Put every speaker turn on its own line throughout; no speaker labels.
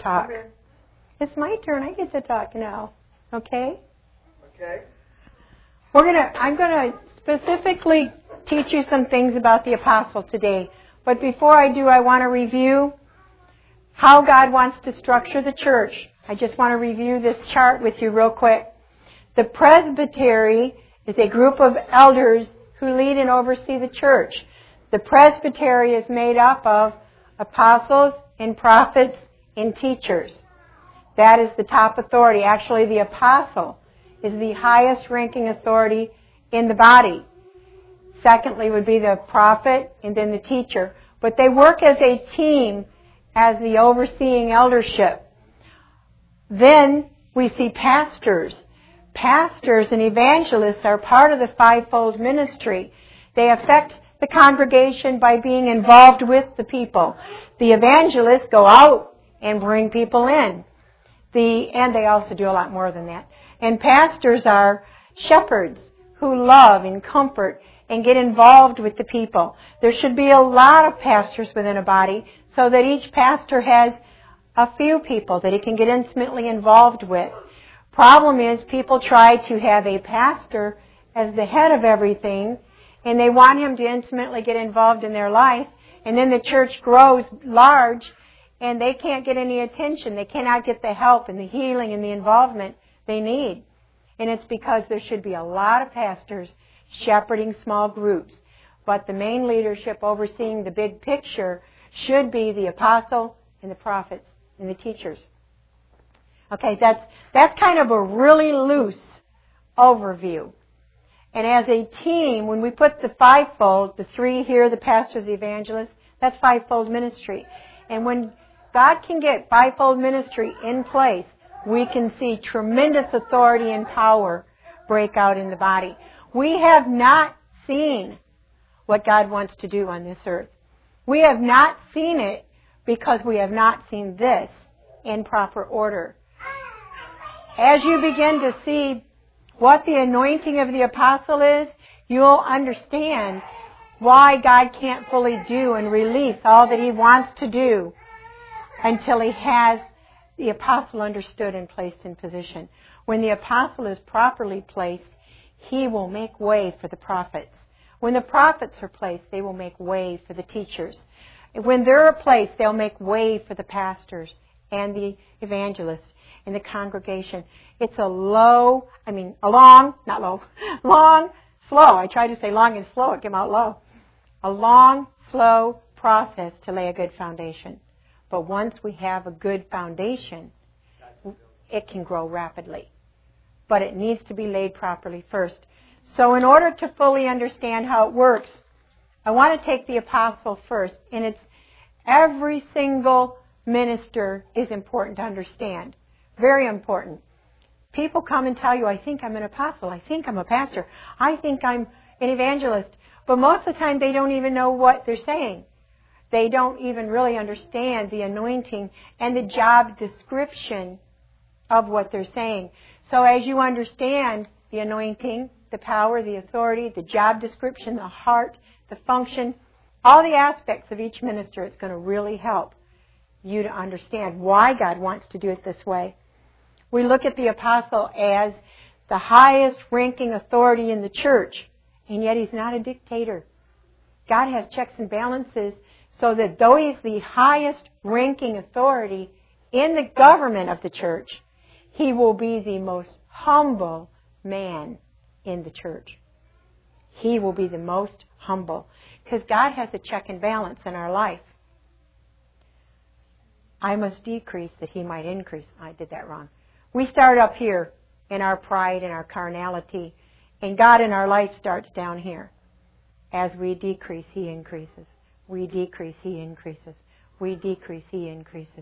talk.
Okay.
It's my turn. I get to talk now. Okay?
Okay.
I'm going to specifically teach you some things about the apostle today. But before I do, I want to review how God wants to structure the church. I just want to review this chart with you real quick. The presbytery is a group of elders who lead and oversee the church. The presbytery is made up of apostles and prophets and teachers. That is the top authority. Actually, the apostle is the highest ranking authority in the body. Secondly would be the prophet and then the teacher. But they work as a team as the overseeing eldership. Then we see pastors. Pastors and evangelists are part of the fivefold ministry. They affect the congregation by being involved with the people. The evangelists go out and bring people in. And they also do a lot more than that. And pastors are shepherds who love and comfort and get involved with the people. There should be a lot of pastors within a body so that each pastor has a few people that he can get intimately involved with. Problem is, people try to have a pastor as the head of everything, and they want him to intimately get involved in their life, and then the church grows large, and they can't get any attention. They cannot get the help and the healing and the involvement they need. And it's because there should be a lot of pastors shepherding small groups. But the main leadership overseeing the big picture should be the apostle and the prophets and the teachers. Okay, that's kind of a really loose overview. And as a team, when we put the fivefold, the three here, the pastors, the evangelists, that's fivefold ministry. And when God can get fivefold ministry in place, we can see tremendous authority and power break out in the body. We have not seen what God wants to do on this earth. We have not seen it because we have not seen this in proper order. As you begin to see what the anointing of the apostle is, you'll understand why God can't fully do and release all that He wants to do until He has the apostle understood and placed in position. When the apostle is properly placed, he will make way for the prophets. When the prophets are placed, they will make way for the teachers. When they're placed, they'll make way for the pastors and the evangelists in the congregation. It's long, slow. I tried to say long and slow. It came out low. A long, slow process to lay a good foundation. But once we have a good foundation, it can grow rapidly. But it needs to be laid properly first. So in order to fully understand how it works, I want to take the apostle first. And it's every single minister is important to understand. Very important. People come and tell you, I think I'm an apostle. I think I'm a pastor. I think I'm an evangelist. But most of the time they don't even know what they're saying. They don't even really understand the anointing and the job description of what they're saying. So as you understand the anointing, the power, the authority, the job description, the heart, the function, all the aspects of each minister, it's going to really help you to understand why God wants to do it this way. We look at the apostle as the highest ranking authority in the church, and yet he's not a dictator. God has checks and balances so that though he's the highest ranking authority in the government of the church, he will be the most humble man in the church. He will be the most humble because God has a check and balance in our life. I must decrease that he might increase. I did that wrong. We start up here in our pride and our carnality, and God in our life starts down here. As we decrease, he increases. We decrease, he increases. We decrease, he increases.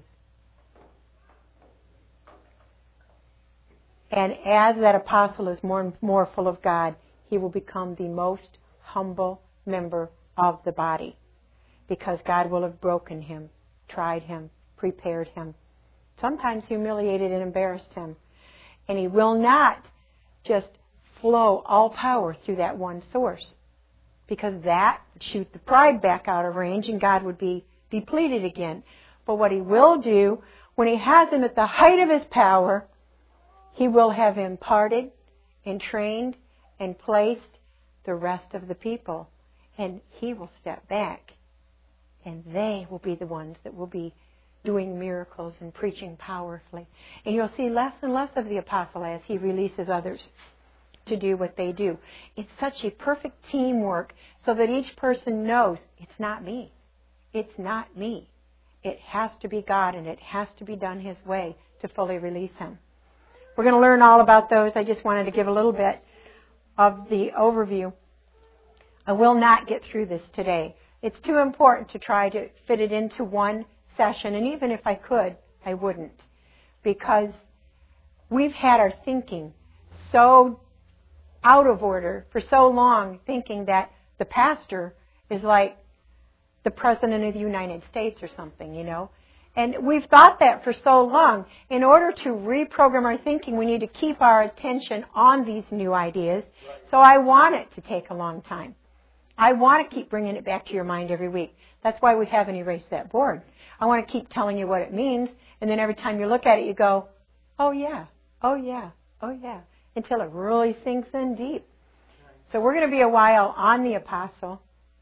And as that apostle is more and more full of God, he will become the most humble member of the body. Because God will have broken him, tried him, prepared him, sometimes humiliated and embarrassed him. And he will not just flow all power through that one source. Because that would shoot the pride back out of range and God would be depleted again. But what he will do when He has him at the height of His power, He will have imparted and trained and placed the rest of the people. And He will step back. And they will be the ones that will be doing miracles and preaching powerfully. And you'll see less and less of the apostle as he releases others to do what they do. It's such a perfect teamwork so that each person knows, it's not me. It's not me. It has to be God, and it has to be done His way to fully release Him. We're going to learn all about those. I just wanted to give a little bit of the overview. I will not get through this today. It's too important to try to fit it into one session, and even if I could, I wouldn't. Because we've had our thinking so out of order for so long, thinking that the pastor is like the President of the United States or something, you know. And we've thought that for so long. In order to reprogram our thinking, we need to keep our attention on these new ideas. So I want it to take a long time. I want to keep bringing it back to your mind every week. That's why we haven't erased that board. I want to keep telling you what it means, and then every time you look at it, you go, oh yeah, oh yeah, oh yeah, until it really sinks in deep. So we're going to be a while on the apostle.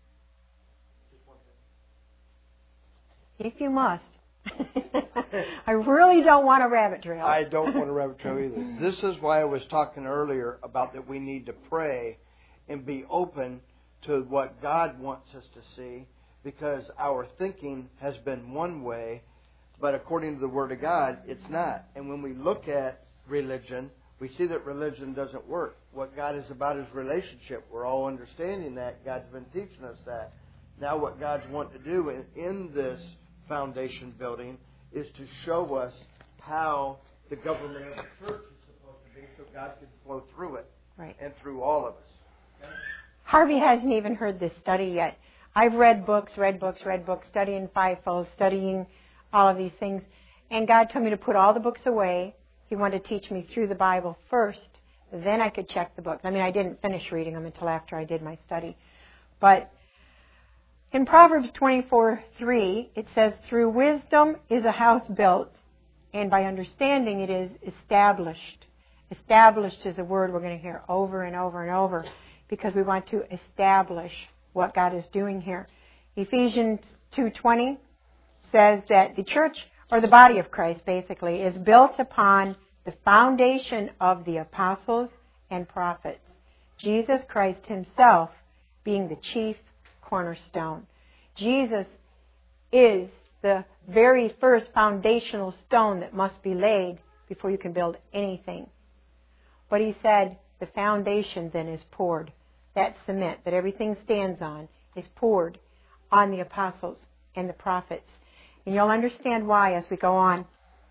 If you must. I really don't want a rabbit trail.
I don't want a rabbit trail either. This is why I was talking earlier about that we need to pray and be open to what God wants us to see, because our thinking has been one way, but according to the Word of God, it's not. And when we look at religion, we see that religion doesn't work. What God is about is relationship. We're all understanding that. God's been teaching us that. Now what God's wanting to do in this foundation building is to show us how the government of the church is supposed to be, so God can flow through it,
right,
and through all of us. Okay?
Harvey hasn't even heard this study yet. I've read books, studying fivefold, studying all of these things. And God told me to put all the books away. He wanted to teach me through the Bible first. Then I could check the books. I mean, I didn't finish reading them until after I did my study. But in Proverbs 24:3, it says, through wisdom is a house built, and by understanding it is established. Established is a word we're going to hear over and over and over, because we want to establish what God is doing here. Ephesians 2:20 says that the church, or the body of Christ basically, is built upon the foundation of the apostles and prophets, Jesus Christ Himself being the chief cornerstone. Jesus is the very first foundational stone that must be laid before you can build anything. But He said the foundation then is poured. That cement that everything stands on is poured on the apostles and the prophets. And you'll understand why as we go on.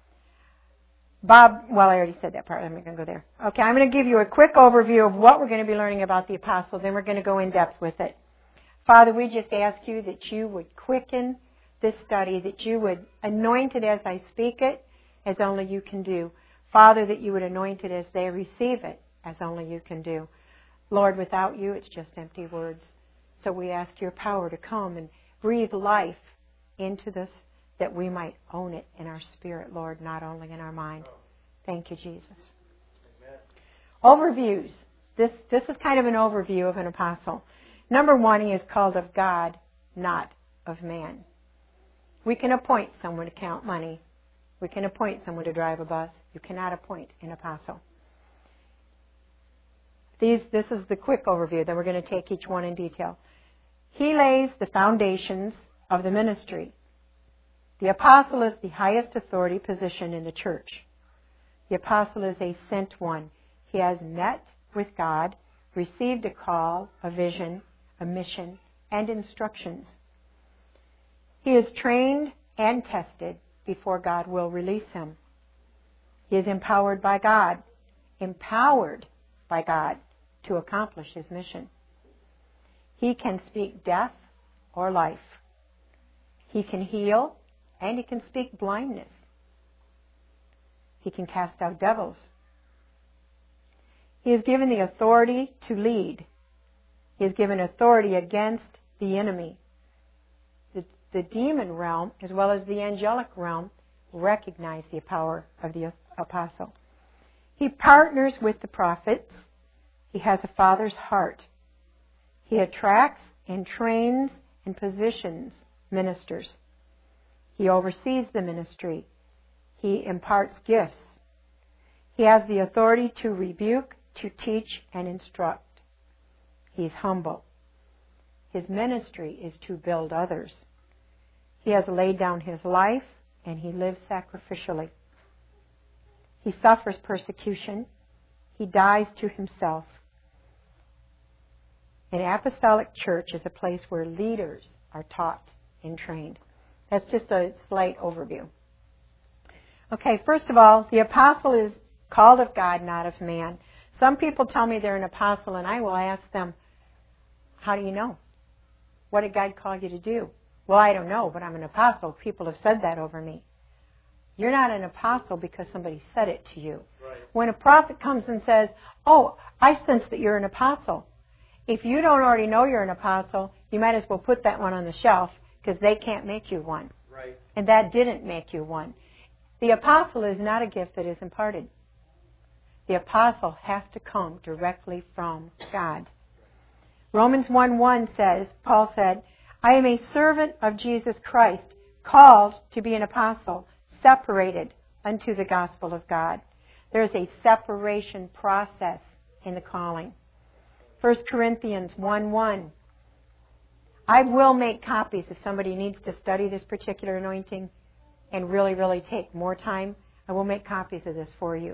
Bob, well, I already said that part. I'm not going to go there. Okay, I'm going to give you a quick overview of what we're going to be learning about the apostles, then we're going to go in depth with it. Father, we just ask You that You would quicken this study, that You would anoint it as I speak it, as only You can do. Father, that You would anoint it as they receive it, as only You can do. Lord, without You, it's just empty words. So we ask Your power to come and breathe life into this, that we might own it in our spirit, Lord, not only in our mind. Thank You, Jesus. Amen. Overviews. This is kind of an overview of an apostle. Number one, he is called of God, not of man. We can appoint someone to count money. We can appoint someone to drive a bus. You cannot appoint an apostle. This is the quick overview. Then we're going to take each one in detail. He lays the foundations of the ministry. The apostle is the highest authority position in the church. The apostle is a sent one. He has met with God, received a call, a vision, a mission, and instructions. He is trained and tested before God will release him. He is empowered by God to accomplish his mission. He can speak death or life. He can heal, and he can speak blindness. He can cast out devils. He is given the authority to lead. He is given authority against the enemy. The demon realm, as well as the angelic realm, recognize the power of the apostle. He partners with the prophets. He has a father's heart. He attracts and trains and positions ministers. He oversees the ministry. He imparts gifts. He has the authority to rebuke, to teach, and instruct. He's humble. His ministry is to build others. He has laid down his life, and he lives sacrificially. He suffers persecution. He dies to himself. An apostolic church is a place where leaders are taught and trained. That's just a slight overview. Okay, first of all, the apostle is called of God, not of man. Some people tell me they're an apostle, and I will ask them, how do you know? What did God call you to do? Well, I don't know, but I'm an apostle. People have said that over me. You're not an apostle because somebody said it to you. Right. When a prophet comes and says, oh, I sense that you're an apostle. If you don't already know you're an apostle, you might as well put that one on the shelf because they can't make you one. Right. And that didn't make you one. The apostle is not a gift that is imparted. The apostle has to come directly from God. Romans 1:1 says, Paul said, I am a servant of Jesus Christ, called to be an apostle, separated unto the gospel of God. There's a separation process in the calling. 1 Corinthians 1:1. I will make copies if somebody needs to study this particular anointing and really, really take more time. I will make copies of this for you.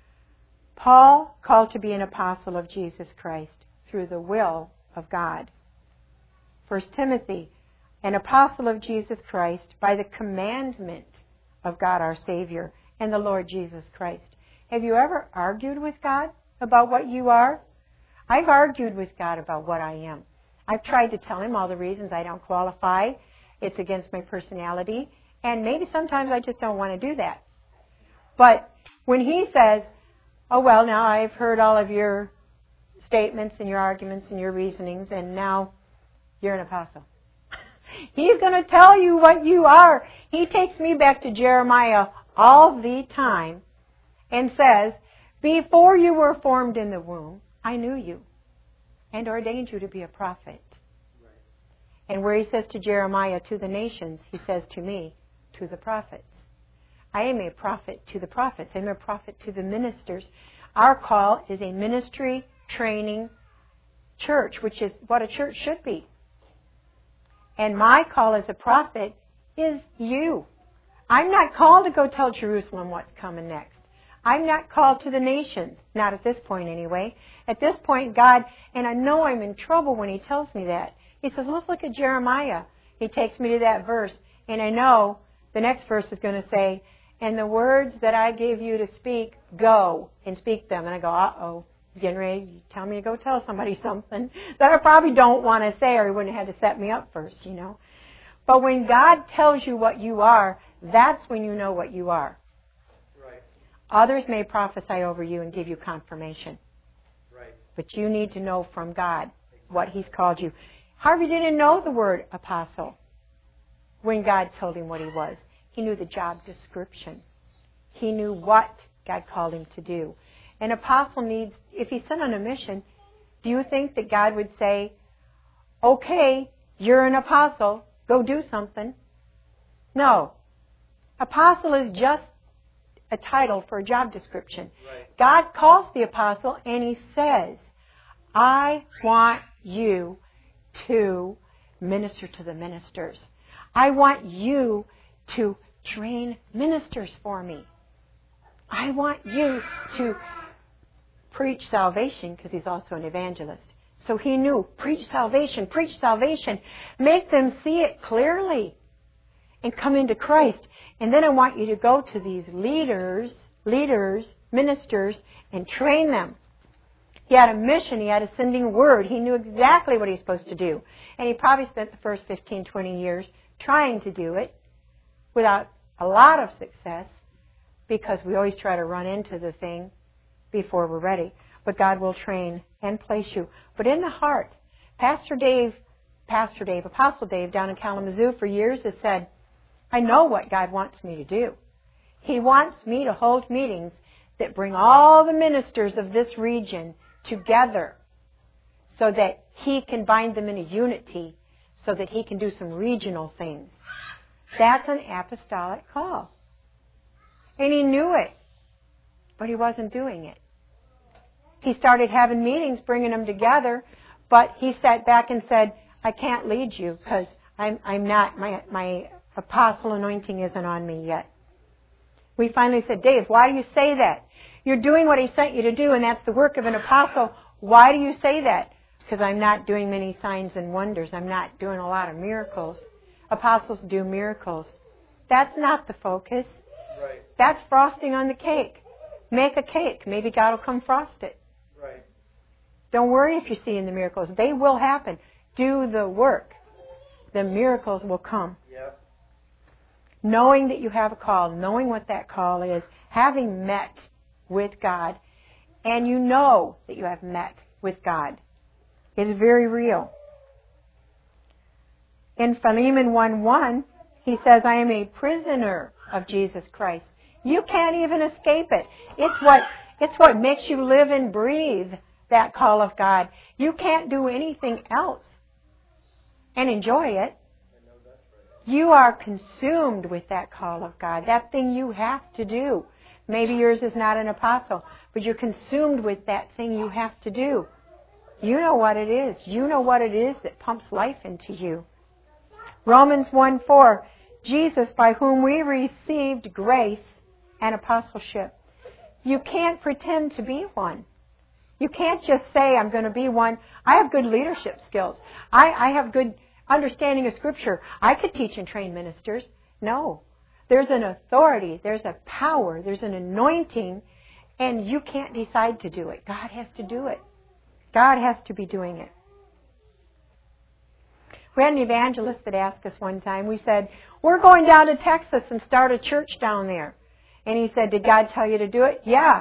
Paul called to be an apostle of Jesus Christ through the will of God. 1 Timothy, an apostle of Jesus Christ by the commandment of God our Savior and the Lord Jesus Christ. Have you ever argued with God about what you are? I've argued with God about what I am. I've tried to tell him all the reasons I don't qualify. It's against my personality. And maybe sometimes I just don't want to do that. But when he says, oh, well, now I've heard all of your statements and your arguments and your reasonings, and now you're an apostle. He's going to tell you what you are. He takes me back to Jeremiah all the time and says, before you were formed in the womb, I knew you and ordained you to be a prophet. Right. And where he says to Jeremiah, to the nations, he says to me, to the prophets. I am a prophet to the prophets. I'm a prophet to the ministers. Our call is a ministry training church, which is what a church should be. And my call as a prophet is you. I'm not called to go tell Jerusalem what's coming next. I'm not called to the nations. Not at this point anyway. At this point, God, and I know I'm in trouble when he tells me that. He says, let's look at Jeremiah. He takes me to that verse. And I know the next verse is going to say, and the words that I give you to speak, go and speak them. And I go, uh-oh. He's getting ready to tell me to go tell somebody something that I probably don't want to say, or he wouldn't have had to set me up first, you know. But when God tells you what you are, that's when you know what you are. Right. Others may prophesy over you and give you confirmation. Right. But you need to know from God what he's called you. Harvey didn't know the word apostle when God told him what he was. He knew the job description. He knew what God called him to do. An apostle needs, if he's sent on a mission, do you think that God would say, okay, you're an apostle, go do something? No. Apostle is just a title for a job description. Right. God calls the apostle and he says, I want you to minister to the ministers. I want you to train ministers for me. I want you to preach salvation, because he's also an evangelist. So he knew, preach salvation, make them see it clearly and come into Christ. And then I want you to go to these leaders, ministers, and train them. He had a mission, he had a sending word, he knew exactly what he was supposed to do. And he probably spent the first 15, 20 years trying to do it without a lot of success, because we always try to run into the thing before we're ready. But God will train and place you. But in the heart, Apostle Dave down in Kalamazoo for years has said, I know what God wants me to do. He wants me to hold meetings that bring all the ministers of this region together so that He can bind them in a unity so that He can do some regional things. That's an apostolic call. And He knew it, but He wasn't doing it. He started having meetings, bringing them together, but He sat back and said, I can't lead you because I'm not, my apostle anointing isn't on me yet. We finally said, Dave, why do you say that? You're doing what He sent you to do, and that's the work of an apostle. Why do you say that? Because I'm not doing many signs and wonders. I'm not doing a lot of miracles. Apostles do miracles. That's not the focus.
Right.
That's frosting on the cake. Make a cake. Maybe God will come frost it.
Right.
Don't worry if you're seeing the miracles. They will happen. Do the work. The miracles will come.
Yep.
Knowing that you have a call, knowing what that call is, having met with God, and you know that you have met with God, is very real. In Philemon 1:1, he says, I am a prisoner of Jesus Christ. You can't even escape it. It's what makes you live and breathe that call of God. You can't do anything else and enjoy it. You are consumed with that call of God, that thing you have to do. Maybe yours is not an apostle, but you're consumed with that thing you have to do. You know what it is. You know what it is that pumps life into you. Romans 1:4, Jesus, by whom we received grace and apostleship. You can't pretend to be one. You can't just say, I'm going to be one. I have good leadership skills. I have good understanding of Scripture. I could teach and train ministers. No. There's an authority. There's a power. There's an anointing. And you can't decide to do it. God has to do it. God has to be doing it. We had an evangelist that asked us one time. We said, we're going down to Texas and start a church down there. And he said, did God tell you to do it? Yeah.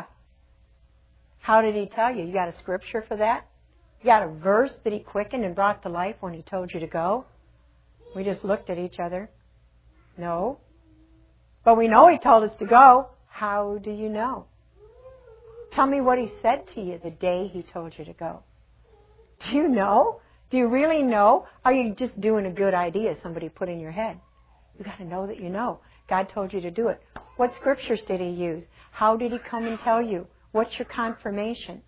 How did He tell you? You got a scripture for that? You got a verse that He quickened and brought to life when He told you to go? We just looked at each other. No. But we know He told us to go. How do you know? Tell me what He said to you the day He told you to go. Do you know? Do you really know? Or are you just doing a good idea somebody put in your head? You got to know that you know. God told you to do it. What scriptures did He use? How did He come and tell you? What's your confirmation?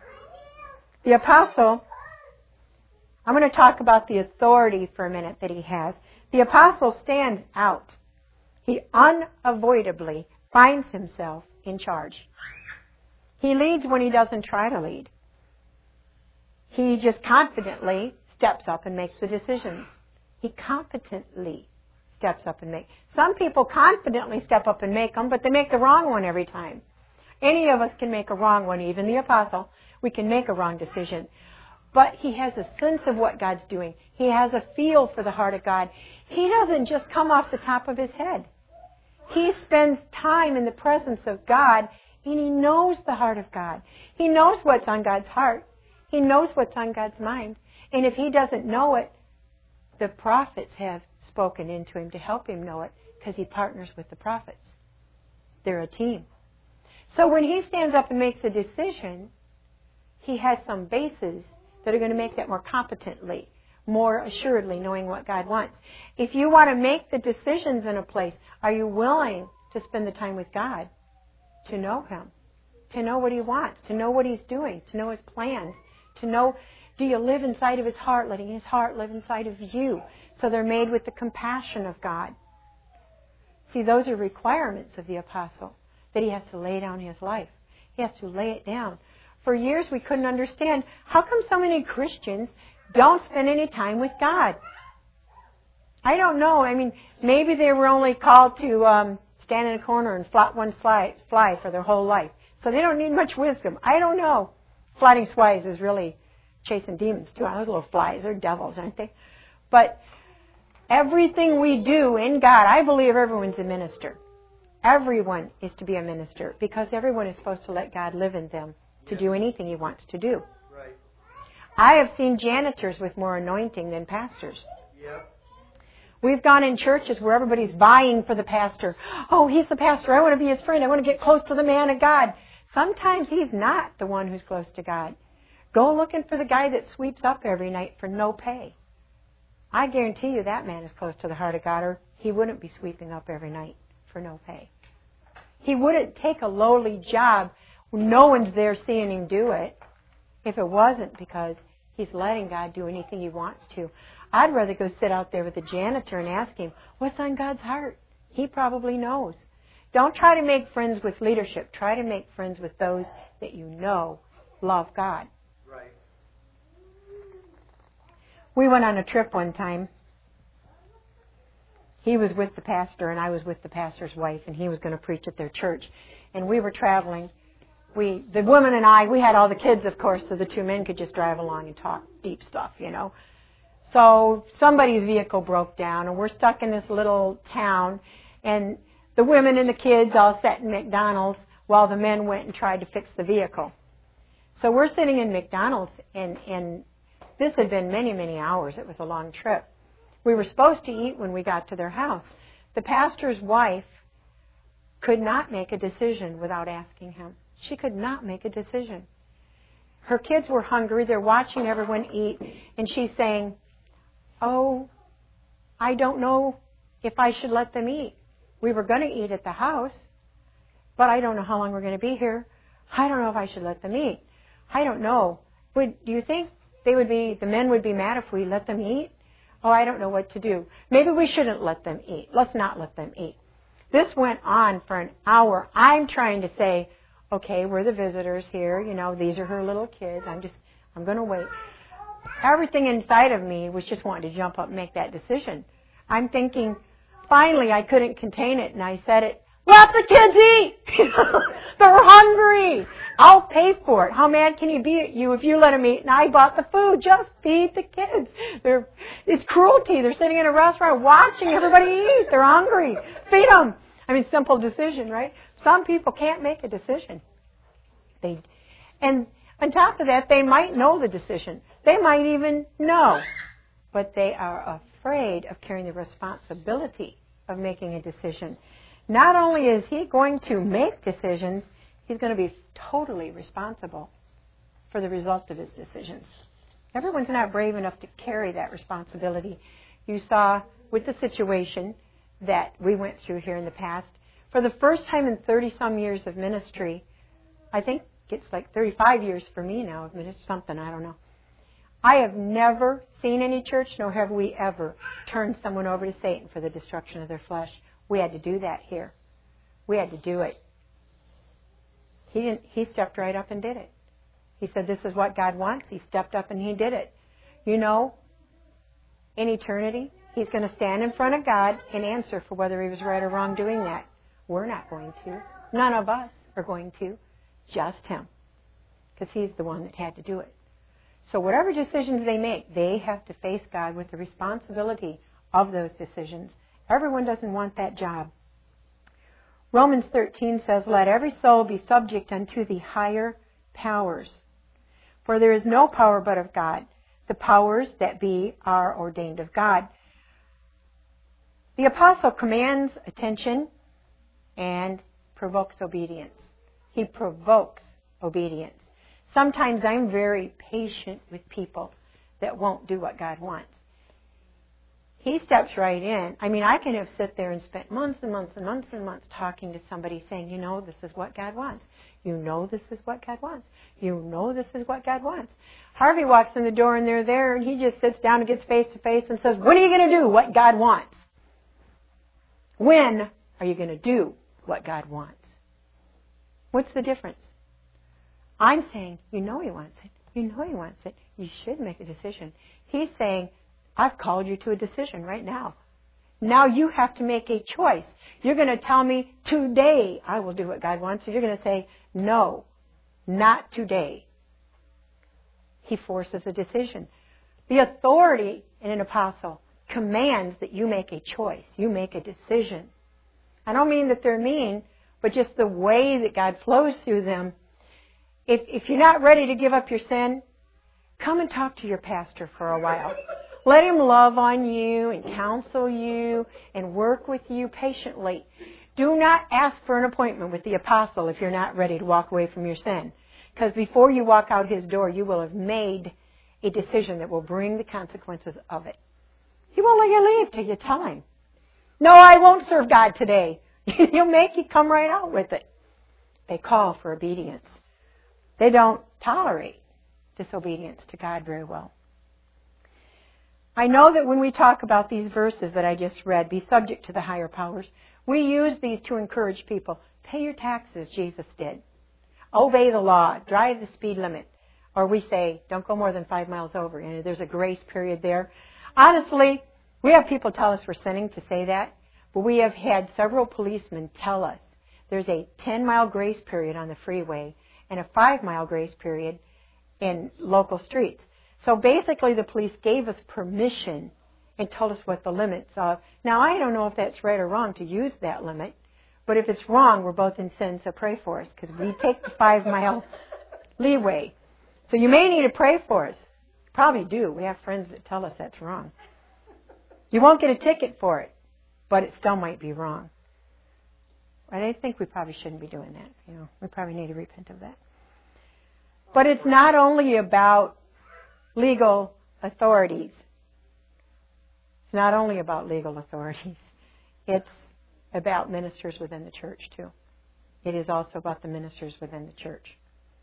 The apostle, I'm going to talk about the authority for a minute that he has. The apostle stands out. He unavoidably finds himself in charge. He leads when he doesn't try to lead. He just confidently steps up and makes the decisions. He competently steps up and makes. Some people confidently step up and make them, but they make the wrong one every time. Any of us can make a wrong one, even the apostle. We can make a wrong decision. But he has a sense of what God's doing. He has a feel for the heart of God. He doesn't just come off the top of his head. He spends time in the presence of God, and he knows the heart of God. He knows what's on God's heart. He knows what's on God's mind. And if he doesn't know it, the prophets have spoken into him to help him know it, because he partners with the prophets. They're a team. So when he stands up and makes a decision, he has some bases that are going to make that more competently, more assuredly, knowing what God wants. If you want to make the decisions in a place, are you willing to spend the time with God to know Him, to know what He wants, to know what He's doing, to know His plans, to know, do you live inside of His heart, letting His heart live inside of you, so they're made with the compassion of God. See, those are requirements of the apostle, that he has to lay down his life. He has to lay it down. For years we couldn't understand, how come so many Christians don't spend any time with God? I don't know. I mean, maybe they were only called to stand in a corner and flop one fly for their whole life. So they don't need much wisdom. I don't know. Flying flies is really chasing demons too. Those little flies, they're devils, aren't they? But everything we do in God, I believe everyone's a minister. Everyone is to be a minister, because everyone is supposed to let God live in them to do anything He wants to do. Right. I have seen janitors with more anointing than pastors. Yep. We've gone in churches where everybody's vying for the pastor. Oh, he's the pastor. I want to be his friend. I want to get close to the man of God. Sometimes he's not the one who's close to God. Go looking for the guy that sweeps up every night for no pay. I guarantee you that man is close to the heart of God, or he wouldn't be sweeping up every night for no pay. He wouldn't take a lowly job. No one's there seeing him do it if it wasn't because he's letting God do anything He wants to. I'd rather go sit out there with the janitor and ask him, what's on God's heart? He probably knows. Don't try to make friends with leadership. Try to make friends with those that you know love God.
Right.
We went on a trip one time. He was with the pastor and I was with the pastor's wife, and he was going to preach at their church. And we were traveling. The woman and I, we had all the kids, of course, so the two men could just drive along and talk deep stuff, you know. So somebody's vehicle broke down, and we're stuck in this little town, and the women and the kids all sat in McDonald's while the men went and tried to fix the vehicle. So we're sitting in McDonald's, and this had been many, many hours. It was a long trip. We were supposed to eat when we got to their house. The pastor's wife could not make a decision without asking him. She could not make a decision. Her kids were hungry. They're watching everyone eat. And she's saying, oh, I don't know if I should let them eat. We were going to eat at the house, but I don't know how long we're going to be here. I don't know if I should let them eat. I don't know. Do you think the men would be mad if we let them eat? Oh, I don't know what to do. Maybe we shouldn't let them eat. Let's not let them eat. This went on for an hour. I'm trying to say, okay, we're the visitors here. You know, these are her little kids. I'm going to wait. Everything inside of me was just wanting to jump up and make that decision. I'm thinking, finally, I couldn't contain it, and I said it, let the kids eat! They're hungry! I'll pay for it. How mad can he be at you if you let them eat and I bought the food? Just feed the kids. It's cruelty. They're sitting in a restaurant watching everybody eat. They're hungry. Feed them. I mean, simple decision, right? Some people can't make a decision. And on top of that, they might know the decision. They might even know. But they are afraid of carrying the responsibility of making a decision. Not only is he going to make decisions, he's going to be totally responsible for the result of his decisions. Everyone's not brave enough to carry that responsibility. You saw with the situation that we went through here in the past, for the first time in 30-some years of ministry, I think it's like 35 years for me now of ministry, something, I don't know. I have never seen any church, nor have we ever turned someone over to Satan for the destruction of their flesh. We had to do that here. We had to do it. He stepped right up and did it. He said, this is what God wants. He stepped up and he did it. You know, in eternity, he's going to stand in front of God and answer for whether he was right or wrong doing that. We're not going to. None of us are going to. Just him. Because he's the one that had to do it. So whatever decisions they make, they have to face God with the responsibility of those decisions. Everyone doesn't want that job. Romans 13 says, let every soul be subject unto the higher powers. For there is no power but of God. The powers that be are ordained of God. The apostle commands attention and provokes obedience. He provokes obedience. Sometimes I'm very patient with people that won't do what God wants. He steps right in. I mean, I can have sit there and spent months and months and months and months talking to somebody saying, you know, this is what God wants. You know this is what God wants. You know this is what God wants. Harvey walks in the door and they're there and he just sits down and gets face to face and says, when are you going to do what God wants? When are you going to do what God wants? What's the difference? I'm saying, you know He wants it. You know He wants it. You should make a decision. He's saying, I've called you to a decision right now. Now you have to make a choice. You're going to tell me, today I will do what God wants. So you're going to say, no, not today. He forces a decision. The authority in an apostle commands that you make a choice. You make a decision. I don't mean that they're mean, but just the way that God flows through them. If you're not ready to give up your sin, come and talk to your pastor for a while. Let Him love on you and counsel you and work with you patiently. Do not ask for an appointment with the apostle if you're not ready to walk away from your sin. Because before you walk out his door, you will have made a decision that will bring the consequences of it. He won't let you leave till you tell Him. No, I won't serve God today. He'll make you come right out with it. They call for obedience. They don't tolerate disobedience to God very well. I know that when we talk about these verses that I just read, be subject to the higher powers, we use these to encourage people. Pay your taxes, Jesus did. Obey the law. Drive the speed limit. Or we say, don't go more than 5 miles over. And there's a grace period there. Honestly, we have people tell us we're sinning to say that. But we have had several policemen tell us there's a 10-mile grace period on the freeway and a 5-mile grace period in local streets. So basically the police gave us permission and told us what the limits are. Now, I don't know if that's right or wrong to use that limit. But if it's wrong, we're both in sin, so pray for us. Because we take the 5-mile leeway. So you may need to pray for us. You probably do. We have friends that tell us that's wrong. You won't get a ticket for it. But it still might be wrong. I think we probably shouldn't be doing that. We probably need to repent of that. But it's not only about legal authorities. It's not only about legal authorities. It's about ministers within the church, too. It is also about the ministers within the church.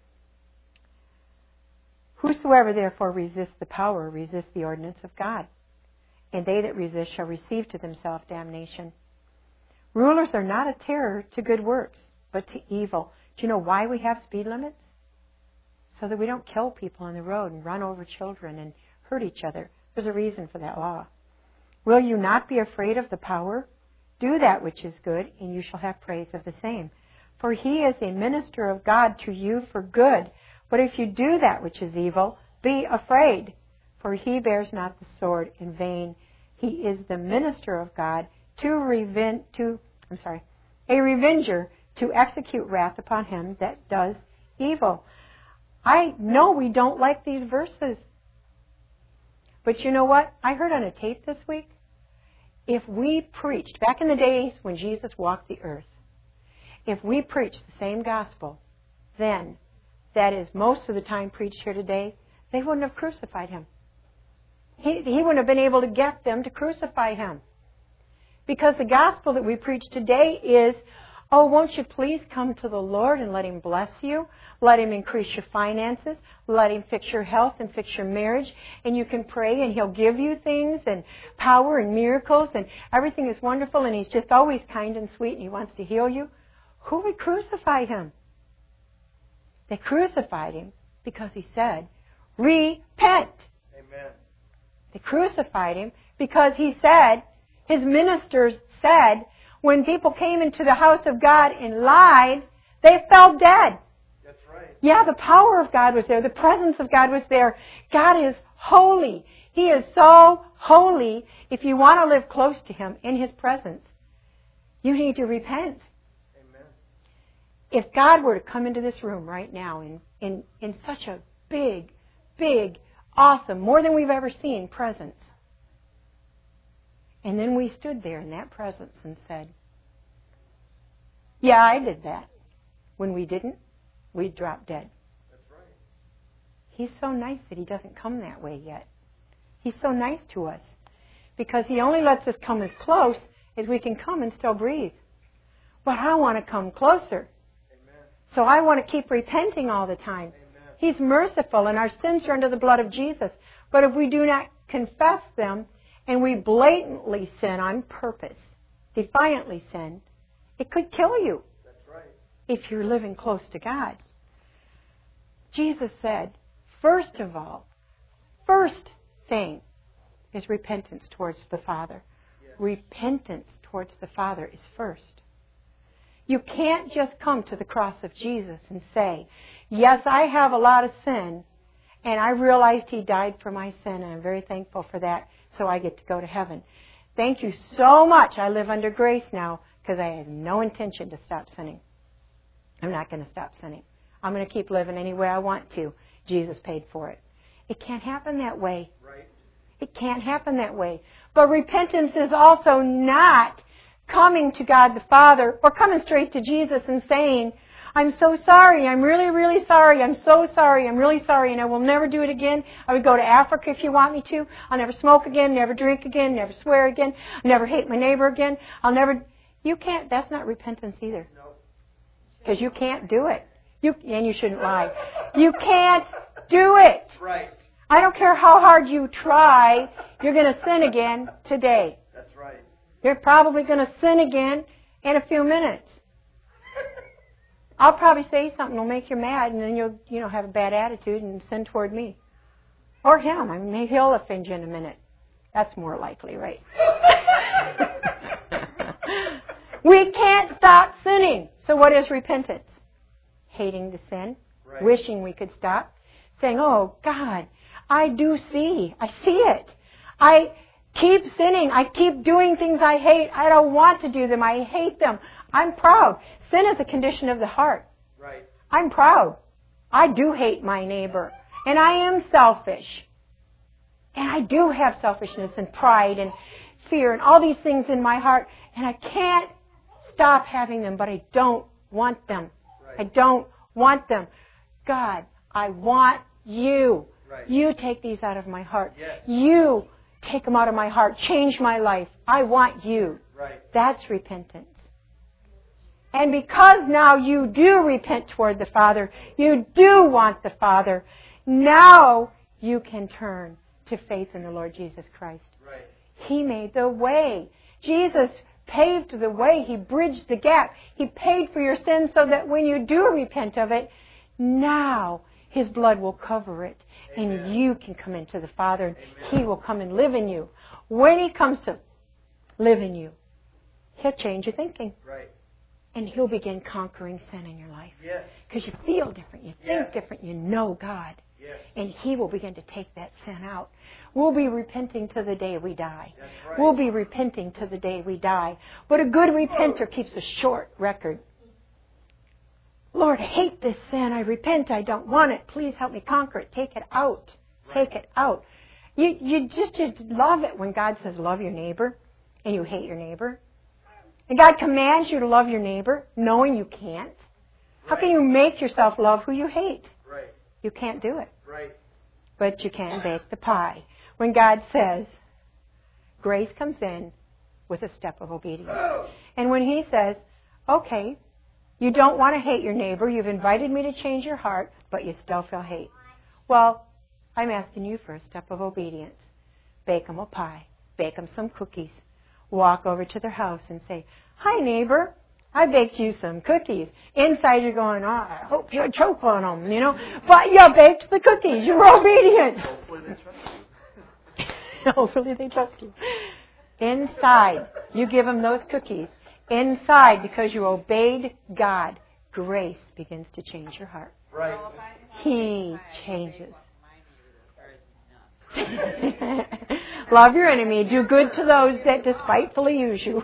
Whosoever therefore resists the power resists the ordinance of God. And they that resist shall receive to themselves damnation. Rulers are not a terror to good works, but to evil. Do you know why we have speed limits? So that we don't kill people on the road and run over children and hurt each other. There's a reason for that law. Will you not be afraid of the power? Do that which is good, and you shall have praise of the same. For he is a minister of God to you for good. But if you do that which is evil, be afraid. For he bears not the sword in vain. He is the minister of God a revenger to execute wrath upon him that does evil. I know we don't like these verses. But you know what? I heard on a tape this week, if we preached, back in the days when Jesus walked the earth, if we preached the same gospel then, that is most of the time preached here today, they wouldn't have crucified him. He wouldn't have been able to get them to crucify him. Because the gospel that we preach today is, oh, won't you please come to the Lord and let him bless you? Let him increase your finances. Let him fix your health and fix your marriage. And you can pray and he'll give you things and power and miracles and everything is wonderful and he's just always kind and sweet and he wants to heal you. Who would crucify him? They crucified him because he said, repent.
Amen.
They crucified him because he said, his ministers said, when people came into the house of God and lied, they fell dead.
That's right.
Yeah, the power of God was there. The presence of God was there. God is holy. He is so holy. If you want to live close to him in his presence, you need to repent.
Amen.
If God were to come into this room right now in such a big, awesome, more than we've ever seen, presence, and then we stood there in that presence and said, yeah, I did that. When we didn't, we'd drop dead.
That's right.
He's so nice that he doesn't come that way yet. He's so nice to us because he only lets us come as close as we can come and still breathe. But I want to come closer.
Amen.
So I want to keep repenting all the time.
Amen.
He's merciful and our sins are under the blood of Jesus. But if we do not confess them, and we blatantly sin on purpose, defiantly sin, it could kill you.
That's right.
If you're living close to God. Jesus said, first of all, first thing is repentance towards the Father. Yes. Repentance towards the Father is first. You can't just come to the cross of Jesus and say, yes, I have a lot of sin, and I realized he died for my sin, and I'm very thankful for that. So I get to go to heaven. Thank you so much. I live under grace now because I have no intention to stop sinning. I'm not going to stop sinning. I'm going to keep living any way I want to. Jesus paid for it. It can't happen that way.
Right.
It can't happen that way. But repentance is also not coming to God the Father or coming straight to Jesus and saying, I'm so sorry, I'm really, really sorry, I'm so sorry, I'm really sorry, and I will never do it again. I would go to Africa if you want me to. I'll never smoke again, never drink again, never swear again, never hate my neighbor again. You can't, that's not repentance either. Because you can't do it. And you shouldn't lie. You can't do it.
Right.
I don't care how hard you try, you're going to sin again today.
That's right.
You're probably going to sin again in a few minutes. I'll probably say something that'll make you mad, and then you'll have a bad attitude and sin toward me. Or him. I mean, maybe he'll offend you in a minute. That's more likely, right? We can't stop sinning. So what is repentance? Hating the sin, right. Wishing we could stop, saying, oh, God, I do see. I see it. I keep sinning. I keep doing things I hate. I don't want to do them. I hate them. I'm proud. Sin is a condition of the heart.
Right.
I'm proud. I do hate my neighbor. And I am selfish. And I do have selfishness and pride and fear and all these things in my heart. And I can't stop having them, but I don't want them. Right. I don't want them. God, I want you. Right. You take these out of my heart. Yes. You take them out of my heart. Change my life. I want you.
Right.
That's repentance. And because now you do repent toward the Father, you do want the Father, now you can turn to faith in the Lord Jesus Christ.
Right.
He made the way. Jesus paved the way. He bridged the gap. He paid for your sins so that when you do repent of it, now His blood will cover it. Amen. And you can come into the Father. And He will come and live in you. When He comes to live in you, He'll change your thinking.
Right.
And He'll begin conquering sin in your life.
Yes.
Because you feel different. You think different. You know God.
Yes.
And He will begin to take that sin out. We'll be repenting to the day we die.
That's right.
We'll be repenting to the day we die. But a good repenter keeps a short record. Lord, I hate this sin. I repent. I don't want it. Please help me conquer it. Take it out. Right. Take it out. You just love it when God says love your neighbor and you hate your neighbor. And God commands you to love your neighbor knowing you can't. How can you make yourself love who you hate?
Right.
You can't do it.
Right.
But you can bake the pie. When God says, grace comes in with a step of obedience. And when He says, okay, you don't want to hate your neighbor, you've invited me to change your heart, but you still feel hate. Well, I'm asking you for a step of obedience. Bake them a pie. Bake them some cookies. Walk over to their house and say, hi, neighbor, I baked you some cookies. Inside you're going, oh, I hope you choke on them, you know. But you baked the cookies. You're obedient.
Hopefully they trust you.
Hopefully they trust you. Inside, you give them those cookies. Inside, because you obeyed God, grace begins to change your heart.
Right.
He changes. Love your enemy. Do good to those that despitefully use you.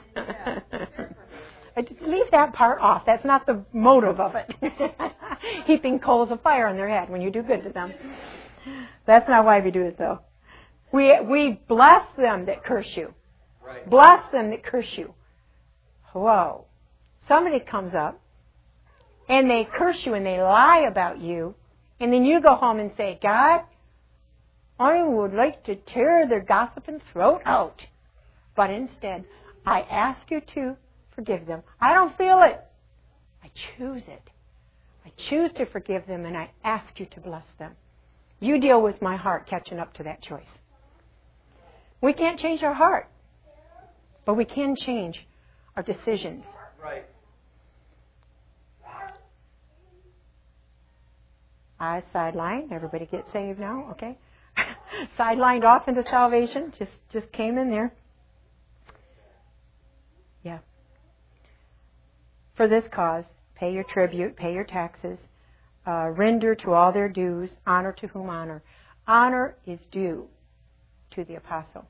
Leave that part off. That's not the motive of it. Heaping coals of fire on their head when you do good to them. That's not why we do it, though. We bless them that curse you.
Right.
Bless them that curse you. Whoa. Somebody comes up and they curse you and they lie about you, and then you go home and say, God, I would like to tear their gossiping throat out. But instead, I ask you to forgive them. I don't feel it. I choose it. I choose to forgive them, and I ask you to bless them. You deal with my heart catching up to that choice. We can't change our heart, but we can change our decisions.
Right.
I sidelined. Everybody get saved now, okay? Sidelined off into salvation. Just came in there. Yeah. For this cause, pay your tribute, pay your taxes, render to all their dues, honor to whom honor. Honor is due to the apostle.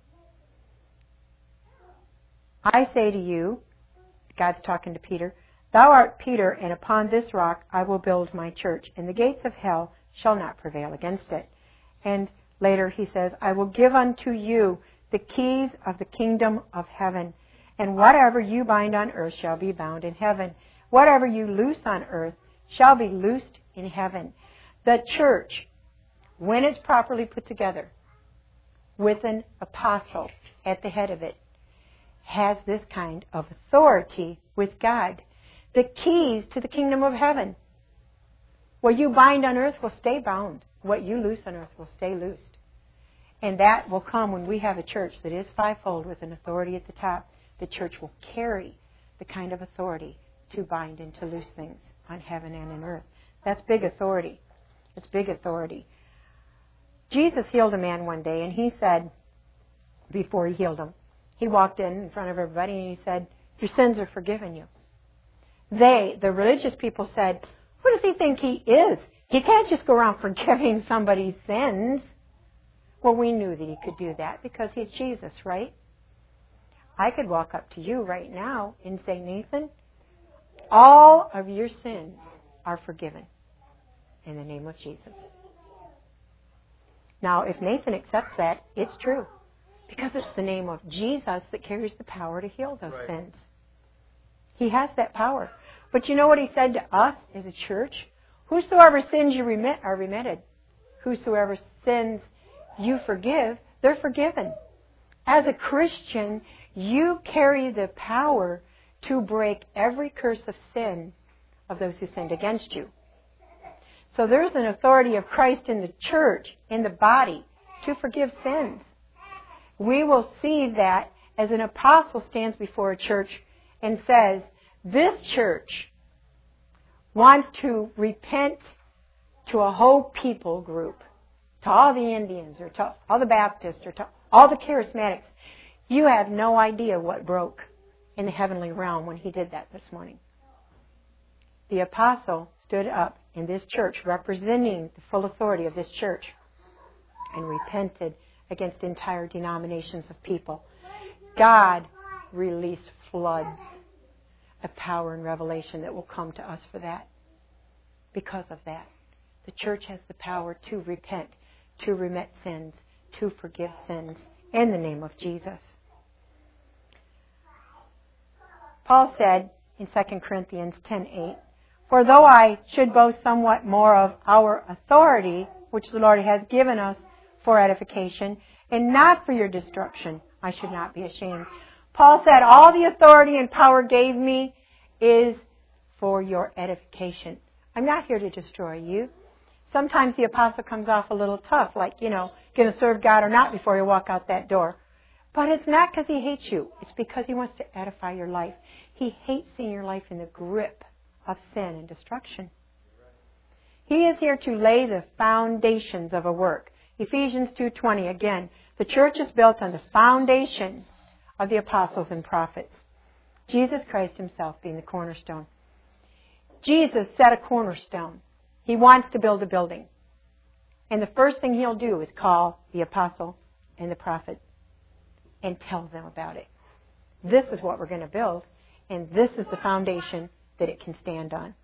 I say to you, God's talking to Peter, thou art Peter, and upon this rock I will build my church, and the gates of hell shall not prevail against it. And Later he says, I will give unto you the keys of the kingdom of heaven. And whatever you bind on earth shall be bound in heaven. Whatever you loose on earth shall be loosed in heaven. The church, when it's properly put together, with an apostle at the head of it, has this kind of authority with God. The keys to the kingdom of heaven. What you bind on earth will stay bound. What you loose on earth will stay loosed. And that will come when we have a church that is fivefold with an authority at the top. The church will carry the kind of authority to bind and to loose things on heaven and in earth. That's big authority. It's big authority. Jesus healed a man one day, and he said, before he healed him, he walked in front of everybody and he said, your sins are forgiven you. The religious people said, who does he think he is? He can't just go around forgiving somebody's sins. Well, we knew that he could do that because he's Jesus, right? I could walk up to you right now and say, Nathan, all of your sins are forgiven in the name of Jesus. Now, if Nathan accepts that, it's true. Because it's the name of Jesus that carries the power to heal those sins. He has that power. But you know what he said to us as a church? Whosoever sins you remit are remitted. Whosoever sins you forgive, they're forgiven. As a Christian, you carry the power to break every curse of sin of those who sinned against you. So there's an authority of Christ in the church, in the body, to forgive sins. We will see that as an apostle stands before a church and says, this church wants to repent to a whole people group, to all the Indians or to all the Baptists or to all the charismatics. You have no idea what broke in the heavenly realm when he did that this morning. The apostle stood up in this church representing the full authority of this church and repented against entire denominations of people. God released floods of power and revelation that will come to us for that. Because of that, the church has the power to repent, to remit sins, to forgive sins in the name of Jesus. Paul said in 2 Corinthians 10:8, for though I should boast somewhat more of our authority, which the Lord has given us for edification, and not for your destruction, I should not be ashamed. Paul said, all the authority and power gave me is for your edification. I'm not here to destroy you. Sometimes the apostle comes off a little tough, like, going to serve God or not before you walk out that door. But it's not because he hates you. It's because he wants to edify your life. He hates seeing your life in the grip of sin and destruction. He is here to lay the foundations of a work. Ephesians 2:20, again, the church is built on the foundations of the apostles and prophets. Jesus Christ himself being the cornerstone. Jesus set a cornerstone. He wants to build a building. And the first thing he'll do is call the apostle and the prophet and tell them about it. This is what we're going to build, and this is the foundation that it can stand on.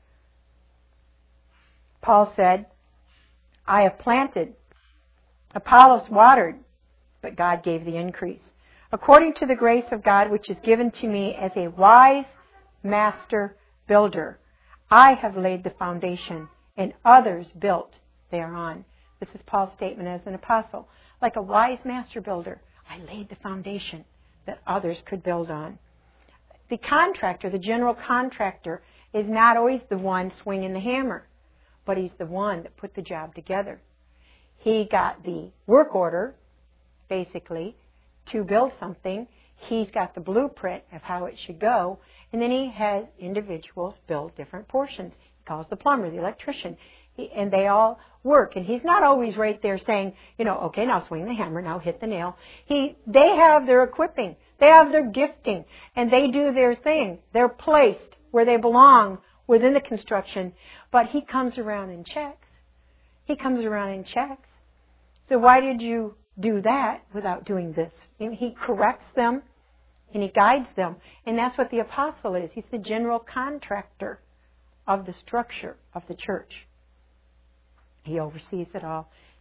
Paul said, I have planted, Apollos watered, but God gave the increase. According to the grace of God which is given to me as a wise master builder, I have laid the foundation, and others built thereon. This is Paul's statement as an apostle. Like a wise master builder, I laid the foundation that others could build on. The contractor, the general contractor, is not always the one swinging the hammer, but he's the one that put the job together. He got the work order, basically, to build something. He's got the blueprint of how it should go, and then he has individuals build different portions. He calls the plumber, the electrician, and they all work. And he's not always right there saying, okay, now swing the hammer, now hit the nail. They have their equipping. They have their gifting, and they do their thing. They're placed where they belong within the construction, but he comes around and checks. He comes around and checks. So why did you do that without doing this? He corrects them, and he guides them. And that's what the apostle is. He's the general contractor of the structure of the church. He oversees it all.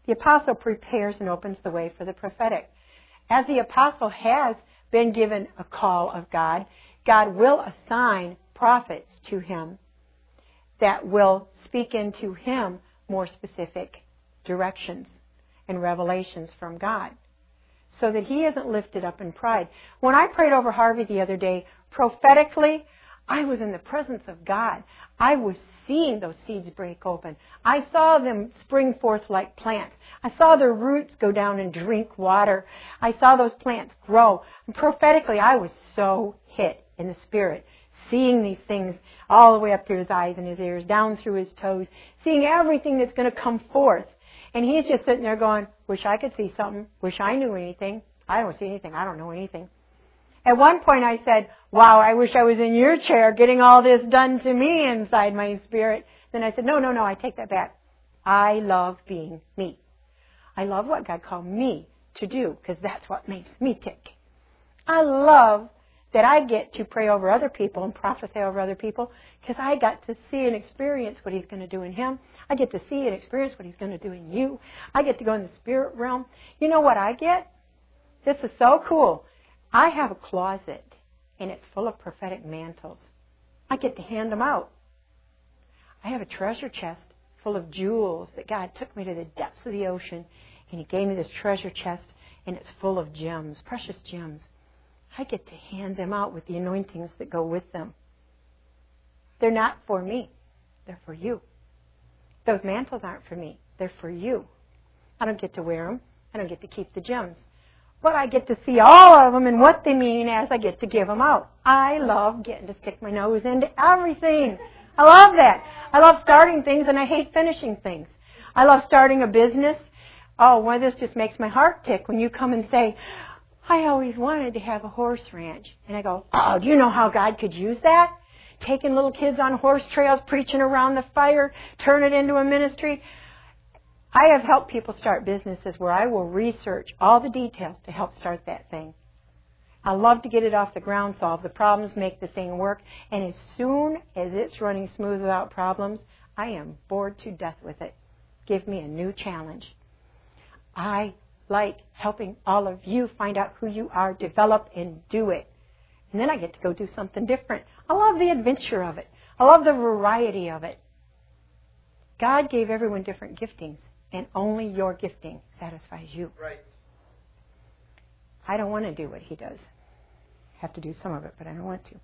The apostle prepares and opens the way for the prophetic. As the apostle has been given a call of God, God will assign prophets to him that will speak into him more specific directions and revelations from God, so that he isn't lifted up in pride. When I prayed over Harvey the other day, prophetically, I was in the presence of God. I was seeing those seeds break open. I saw them spring forth like plants. I saw their roots go down and drink water. I saw those plants grow. And prophetically, I was so hit in the spirit, seeing these things all the way up through his eyes and his ears, down through his toes, seeing everything that's going to come forth. And he's just sitting there going, wish I could see something. Wish I knew anything. I don't see anything. I don't know anything. At one point I said, wow, I wish I was in your chair getting all this done to me inside my spirit. Then I said, no, I take that back. I love being me. I love what God called me to do, because that's what makes me tick. I love that I get to pray over other people and prophesy over other people, because I got to see and experience what he's going to do in him. I get to see and experience what he's going to do in you. I get to go in the spirit realm. You know what I get? This is so cool. I have a closet, and it's full of prophetic mantles. I get to hand them out. I have a treasure chest full of jewels that God took me to the depths of the ocean, and he gave me this treasure chest, and it's full of gems, precious gems. I get to hand them out with the anointings that go with them. They're not for me. They're for you. Those mantles aren't for me. They're for you. I don't get to wear them. I don't get to keep the gems. But I get to see all of them and what they mean as I get to give them out. I love getting to stick my nose into everything. I love that. I love starting things, and I hate finishing things. I love starting a business. Oh, well, this just makes my heart tick when you come and say, I always wanted to have a horse ranch. And I go, oh, do you know how God could use that? Taking little kids on horse trails, preaching around the fire, turn it into a ministry. I have helped people start businesses where I will research all the details to help start that thing. I love to get it off the ground, solve the problems, make the thing work. And as soon as it's running smooth without problems, I am bored to death with it. Give me a new challenge. I like helping all of you find out who you are, develop, and do it. And then I get to go do something different. I love the adventure of it. I love the variety of it. God gave everyone different giftings, and only your gifting satisfies you.
Right.
I don't want to do what he does. I have to do some of it, but I don't want to.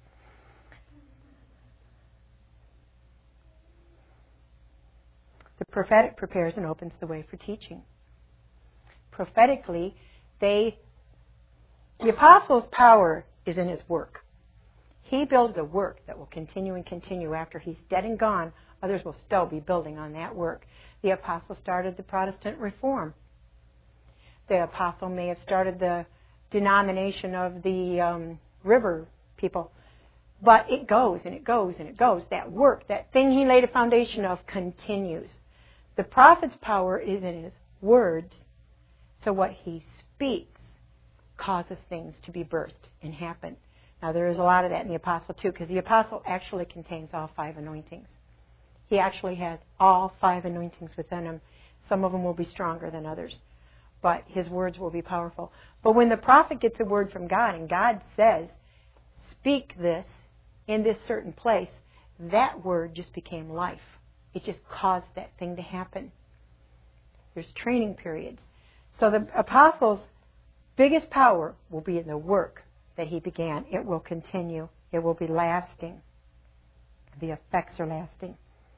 The prophetic prepares and opens the way for teaching. Prophetically, the apostle's power is in his work. He builds a work that will continue and continue after he's dead and gone. Others will still be building on that work. The apostle started the Protestant Reform. The apostle may have started the denomination of the river people. But it goes and it goes and it goes. That work, that thing he laid a foundation of, continues. The prophet's power is in his words. So what he speaks causes things to be birthed and happen. Now there is a lot of that in the apostle too, because the apostle actually contains all 5 anointings. He actually has all 5 anointings within him. Some of them will be stronger than others, but his words will be powerful. But when the prophet gets a word from God, and God says, speak this in this certain place, that word just became life. It just caused that thing to happen. There's training periods. So the apostle's biggest power will be in the work that he began. It will continue. It will be lasting. The effects are lasting.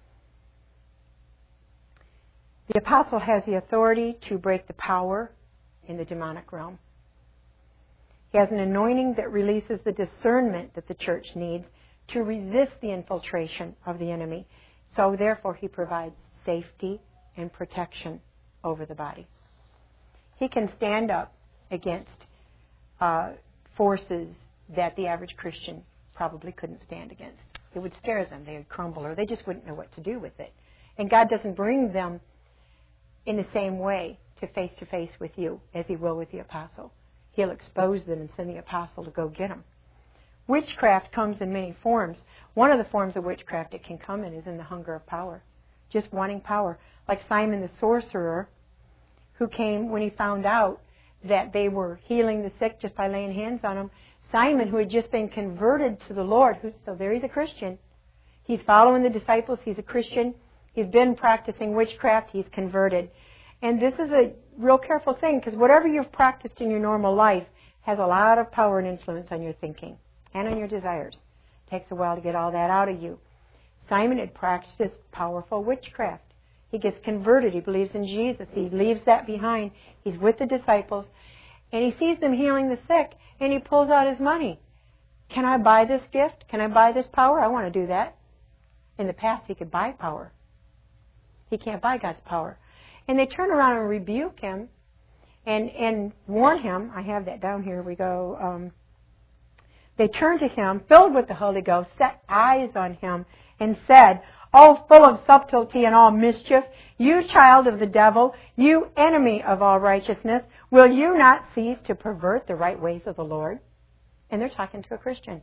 The apostle has the authority to break the power in the demonic realm. He has an anointing that releases the discernment that the church needs to resist the infiltration of the enemy. So therefore he provides safety and protection over the body. He can stand up against forces that the average Christian probably couldn't stand against. It would scare them. They would crumble, or they just wouldn't know what to do with it. And God doesn't bring them in the same way to face with you as he will with the apostle. He'll expose them and send the apostle to go get them. Witchcraft comes in many forms. One of the forms of witchcraft it can come in is in the hunger of power. Just wanting power. Like Simon the sorcerer, who came when he found out that they were healing the sick just by laying hands on them. Simon, who had just been converted to the Lord, so there he's a Christian. He's following the disciples. He's a Christian. He's been practicing witchcraft. He's converted. And this is a real careful thing, because whatever you've practiced in your normal life has a lot of power and influence on your thinking and on your desires. It takes a while to get all that out of you. Simon had practiced powerful witchcraft. He gets converted. He believes in Jesus. He leaves that behind. He's with the disciples. And he sees them healing the sick, and he pulls out his money. Can I buy this gift? Can I buy this power? I want to do that. In the past, he could buy power. He can't buy God's power. And they turn around and rebuke him and warn him. I have that down here. We go. They turned to him, filled with the Holy Ghost, set eyes on him, and said, "Oh, full of subtlety and all mischief, you child of the devil, you enemy of all righteousness, will you not cease to pervert the right ways of the Lord?" And they're talking to a Christian.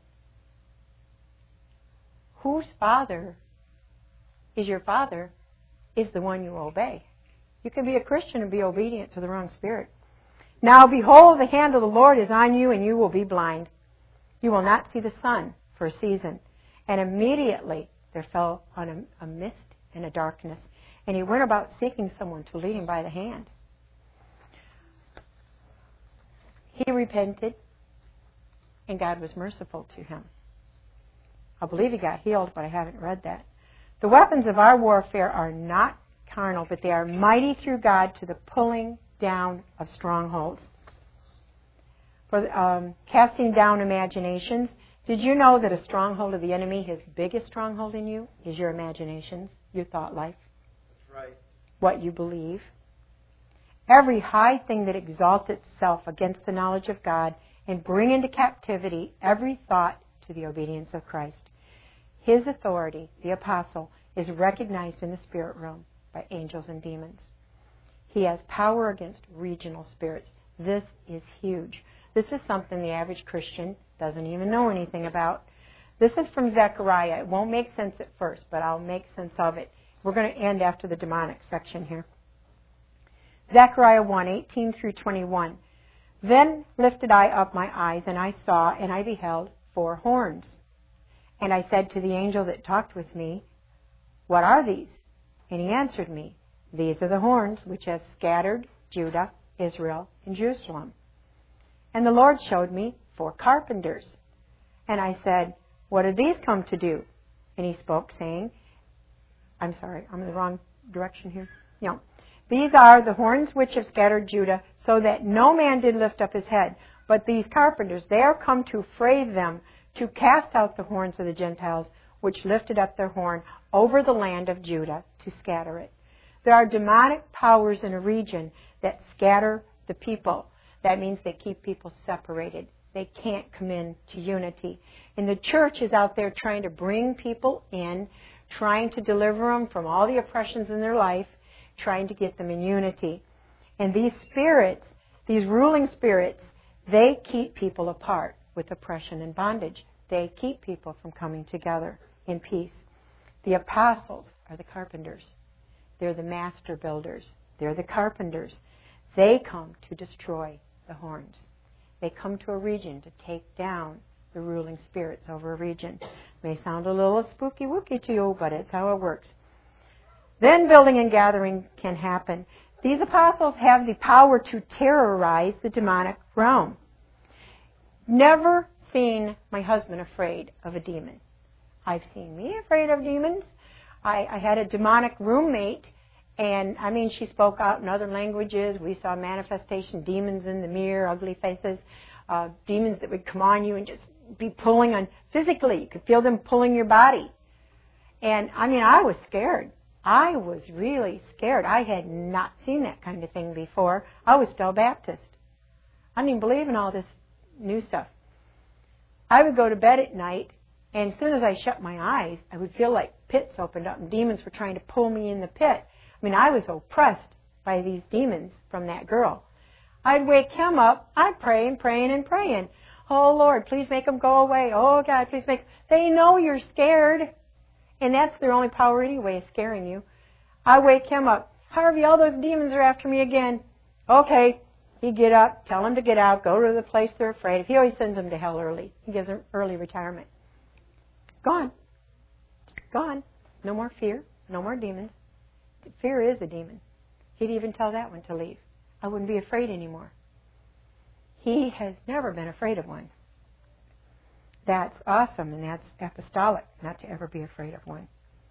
Whose father is your father is the one you obey. You can be a Christian and be obedient to the wrong spirit. "Now behold, the hand of the Lord is on you, and you will be blind. You will not see the sun for a season." And immediately there fell on a mist and a darkness, and he went about seeking someone to lead him by the hand. He repented, and God was merciful to him. I believe he got healed, but I haven't read that. The weapons of our warfare are not carnal, but they are mighty through God to the pulling down of strongholds. For casting down imaginations. Did you know that a stronghold of the enemy, his biggest stronghold in you, is your imaginations, your thought life?
That's right.
What you believe. Every high thing that exalts itself against the knowledge of God, and bring into captivity every thought to the obedience of Christ. His authority, the apostle, is recognized in the spirit realm by angels and demons. He has power against regional spirits. This is huge. This is something the average Christian doesn't even know anything about. This is from Zechariah. It won't make sense at first, but I'll make sense of it. We're going to end after the demonic section here. Zechariah 1:18 through 21. "Then lifted I up my eyes, and I saw, and I beheld 4 horns. And I said to the angel that talked with me, What are these? And he answered me, These are the horns which have scattered Judah, Israel, and Jerusalem. And the Lord showed me 4 carpenters. And I said, What do these come to do? And he spoke, saying, I'm sorry, I'm in the wrong direction here. No. These are the horns which have scattered Judah, so that no man did lift up his head. But these carpenters, they are come to fray them, to cast out the horns of the Gentiles, which lifted up their horn over the land of Judah, to scatter it. There are demonic powers in a region that scatter the people. That means they keep people separated. They can't come into unity. And the church is out there trying to bring people in, trying to deliver them from all the oppressions in their life, trying to get them in unity. And these spirits, these ruling spirits, they keep people apart with oppression and bondage. They keep people from coming together in peace. The apostles are the carpenters. They're the master builders. They're the carpenters. They come to destroy the horns. They come to a region to take down the ruling spirits over a region. May sound a little spooky-wooky to you, but it's how it works. Then building and gathering can happen. These apostles have the power to terrorize the demonic realm. Never seen my husband afraid of a demon. I've seen me afraid of demons. I had a demonic roommate, and she spoke out in other languages. We saw manifestation, demons in the mirror, ugly faces, demons that would come on you and just be pulling on physically. You could feel them pulling your body. And I was scared. I was really scared. I had not seen that kind of thing before. I was still Baptist. I didn't even believe in all this new stuff. I would go to bed at night, and as soon as I shut my eyes, I would feel like pits opened up, and demons were trying to pull me in the pit. I was oppressed by these demons from that girl. I'd wake him up. I'd pray and praying and praying. Oh, Lord, please make them go away. Oh, God, please make them. They know you're scared. And that's their only power anyway, is scaring you. I wake him up. Harvey, all those demons are after me again. Okay, he'd get up, tell them to get out, go to the place they're afraid of. He always sends them to hell early. He gives them early retirement. Gone. Gone. No more fear. No more demons. Fear is a demon. He'd even tell that one to leave. I wouldn't be afraid anymore. He has never been afraid of one. That's awesome, and that's apostolic, not to ever be afraid of one.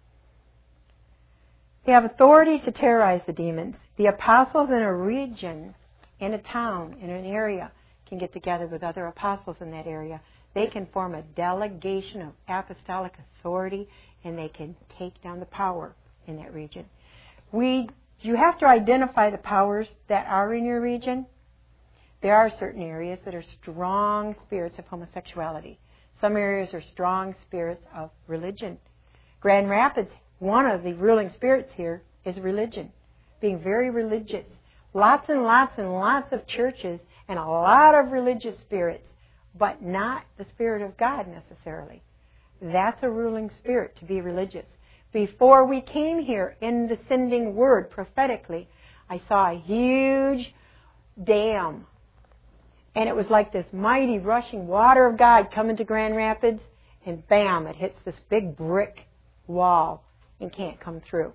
They have authority to terrorize the demons. The apostles in a region, in a town, in an area, can get together with other apostles in that area. They can form a delegation of apostolic authority, and they can take down the power in that region. You have to identify the powers that are in your region. There are certain areas that are strong spirits of homosexuality. Some areas are strong spirits of religion. Grand Rapids, one of the ruling spirits here is religion, being very religious. Lots and lots and lots of churches and a lot of religious spirits, but not the Spirit of God necessarily. That's a ruling spirit, to be religious. Before we came here in the sending word prophetically, I saw a huge dam. And it was like this mighty rushing water of God coming to Grand Rapids, and bam, it hits this big brick wall and can't come through.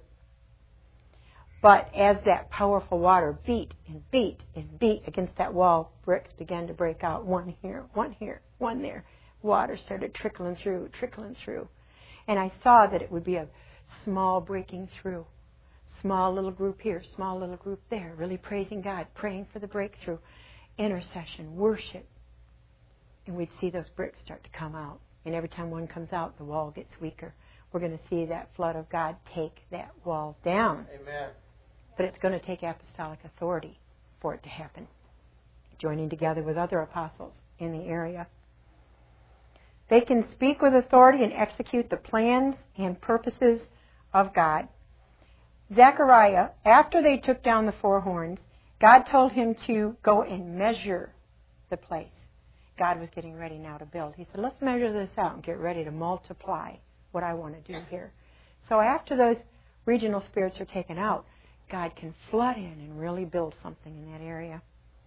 But as that powerful water beat and beat and beat against that wall, bricks began to break out. One here, one there. Water started trickling through. And I saw that it would be a small breaking through. Small little group here, small little group there, really praising God, praying for the breakthrough. Intercession, worship. And we'd see those bricks start to come out. And every time one comes out, the wall gets weaker. We're going to see that flood of God take that wall down.
Amen.
But it's going to take apostolic authority for it to happen. Joining together with other apostles in the area. They can speak with authority and execute the plans and purposes of God. Zechariah, after they took down the four horns, God told him to go and measure the place. God was getting ready now to build. He said, let's measure this out and get ready to multiply what I want to do here. So after those regional spirits are taken out, God can flood in and really build something in that area.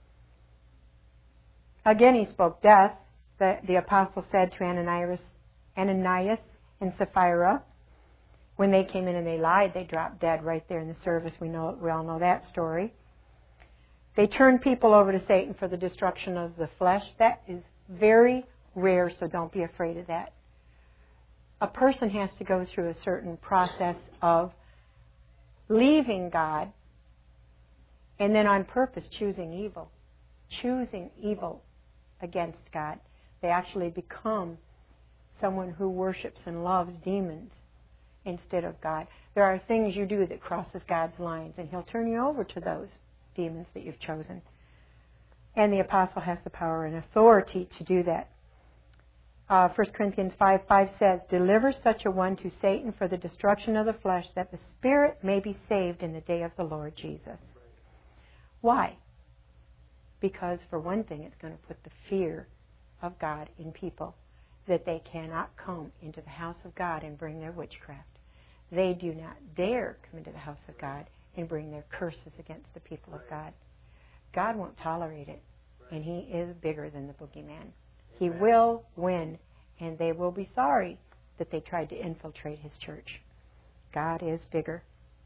Again, he spoke death. The apostle said to Ananias and Sapphira, when they came in and they lied, they dropped dead right there in the service. We all know that story. They turned people over to Satan for the destruction of the flesh. That is very rare, so don't be afraid of that. A person has to go through a certain process of leaving God and then on purpose choosing evil. Choosing evil against God. They actually become someone who worships and loves demons instead of God. There are things you do that crosses God's lines, and He'll turn you over to those demons that you've chosen. And the apostle has the power and authority to do that. 1 Corinthians 5:5 says, deliver such a one to Satan for the destruction of the flesh, that the spirit may be saved in the day of the Lord Jesus. Why? Because for one thing, it's going to put the fear of God in people, that they cannot come into the house of God and bring their witchcraft. They do not dare come into the house of God and bring their curses against the people of God. God won't tolerate it, and He is bigger than the boogeyman. He will win, and they will be sorry that they tried to infiltrate His church. God is bigger.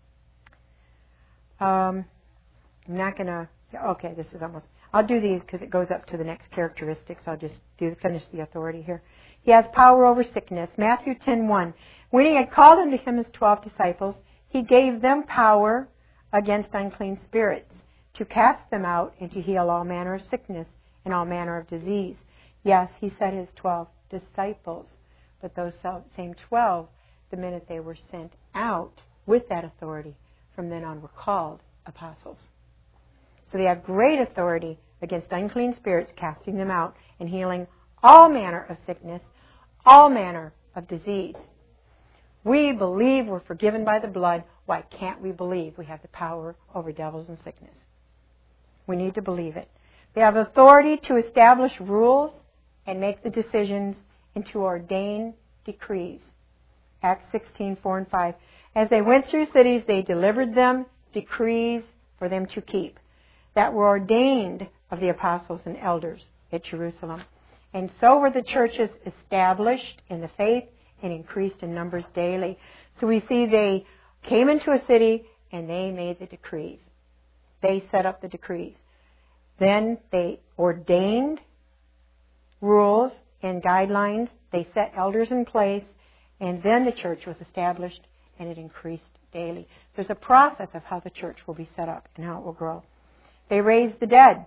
I'm not going to... Okay, this is almost... I'll do these because it goes up to the next characteristics. I'll just finish the authority here. He has power over sickness. Matthew 10:1. When He had called unto Him His 12 disciples, He gave them power against unclean spirits, to cast them out and to heal all manner of sickness and all manner of disease. Yes, He said His 12 disciples, but those same 12, the minute they were sent out with that authority, from then on were called apostles. So they have great authority against unclean spirits, casting them out and healing all manner of sickness, all manner of disease. We believe we're forgiven by the blood. Why can't we believe we have the power over devils and sickness? We need to believe it. They have authority to establish rules and make the decisions and to ordain decrees. Acts 16:4-5. As they went through cities, they delivered them decrees for them to keep. that were ordained of the apostles and elders at Jerusalem. And so were the churches established in the faith and increased in numbers daily. So we see they came into a city and they made the decrees. They set up the decrees. Then they ordained rules and guidelines. They set elders in place. And then the church was established and it increased daily. There's a process of how the church will be set up and how it will grow. They raised the dead.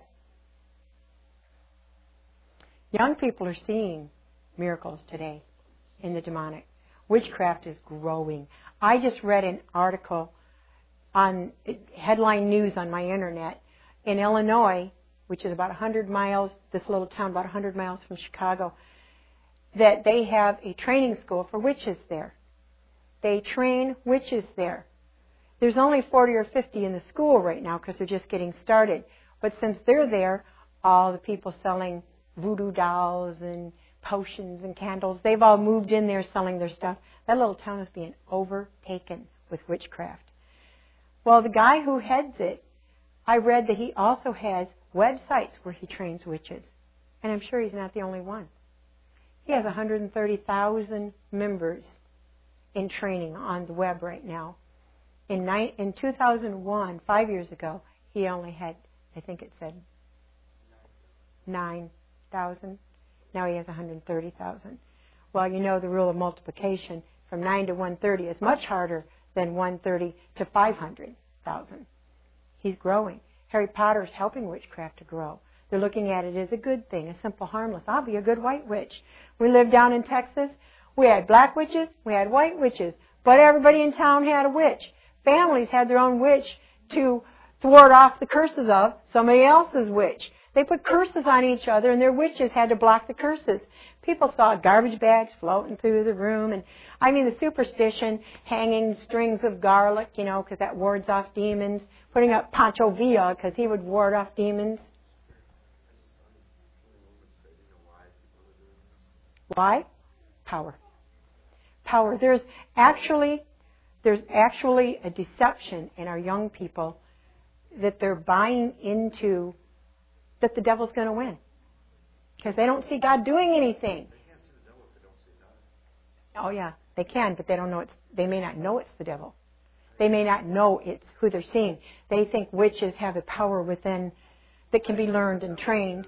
Young people are seeing miracles today in the demonic. Witchcraft is growing. I just read an article on headline news on my internet in Illinois, which is about 100 miles, this little town about 100 miles from Chicago, that they have a training school for witches there. They train witches there. There's only 40 or 50 in the school right now because they're just getting started. But since they're there, all the people selling voodoo dolls and potions and candles, they've all moved in there selling their stuff. That little town is being overtaken with witchcraft. Well, the guy who heads it, I read that he also has websites where he trains witches. And I'm sure he's not the only one. He has 130,000 members in training on the web right now. In 2001, 5 years ago, he only had, I think it said 9,000. Now he has 130,000. Well, you know the rule of multiplication from 9 to 130 is much harder than 130 to 500,000. He's growing. Harry Potter is helping witchcraft to grow. They're looking at it as a good thing, a simple, harmless. I'll be a good white witch. We lived down in Texas. We had black witches. We had white witches. But everybody in town had a witch. Families had their own witch to thwart off the curses of somebody else's witch. They put curses on each other, and their witches had to block the curses. People saw garbage bags floating through the room, and I mean the superstition, hanging strings of garlic, you know, because that wards off demons, putting up Pancho Villa because he would ward off demons. Why? Power. Power. There's actually a deception in our young people that they're buying into that the devil's going to win. Because they don't see God doing anything.
They can't see the devil if they don't see God.
Oh yeah, they can, but they may not know it's the devil. They may not know it's who they're seeing. They think witches have a power within that can be learned and trained.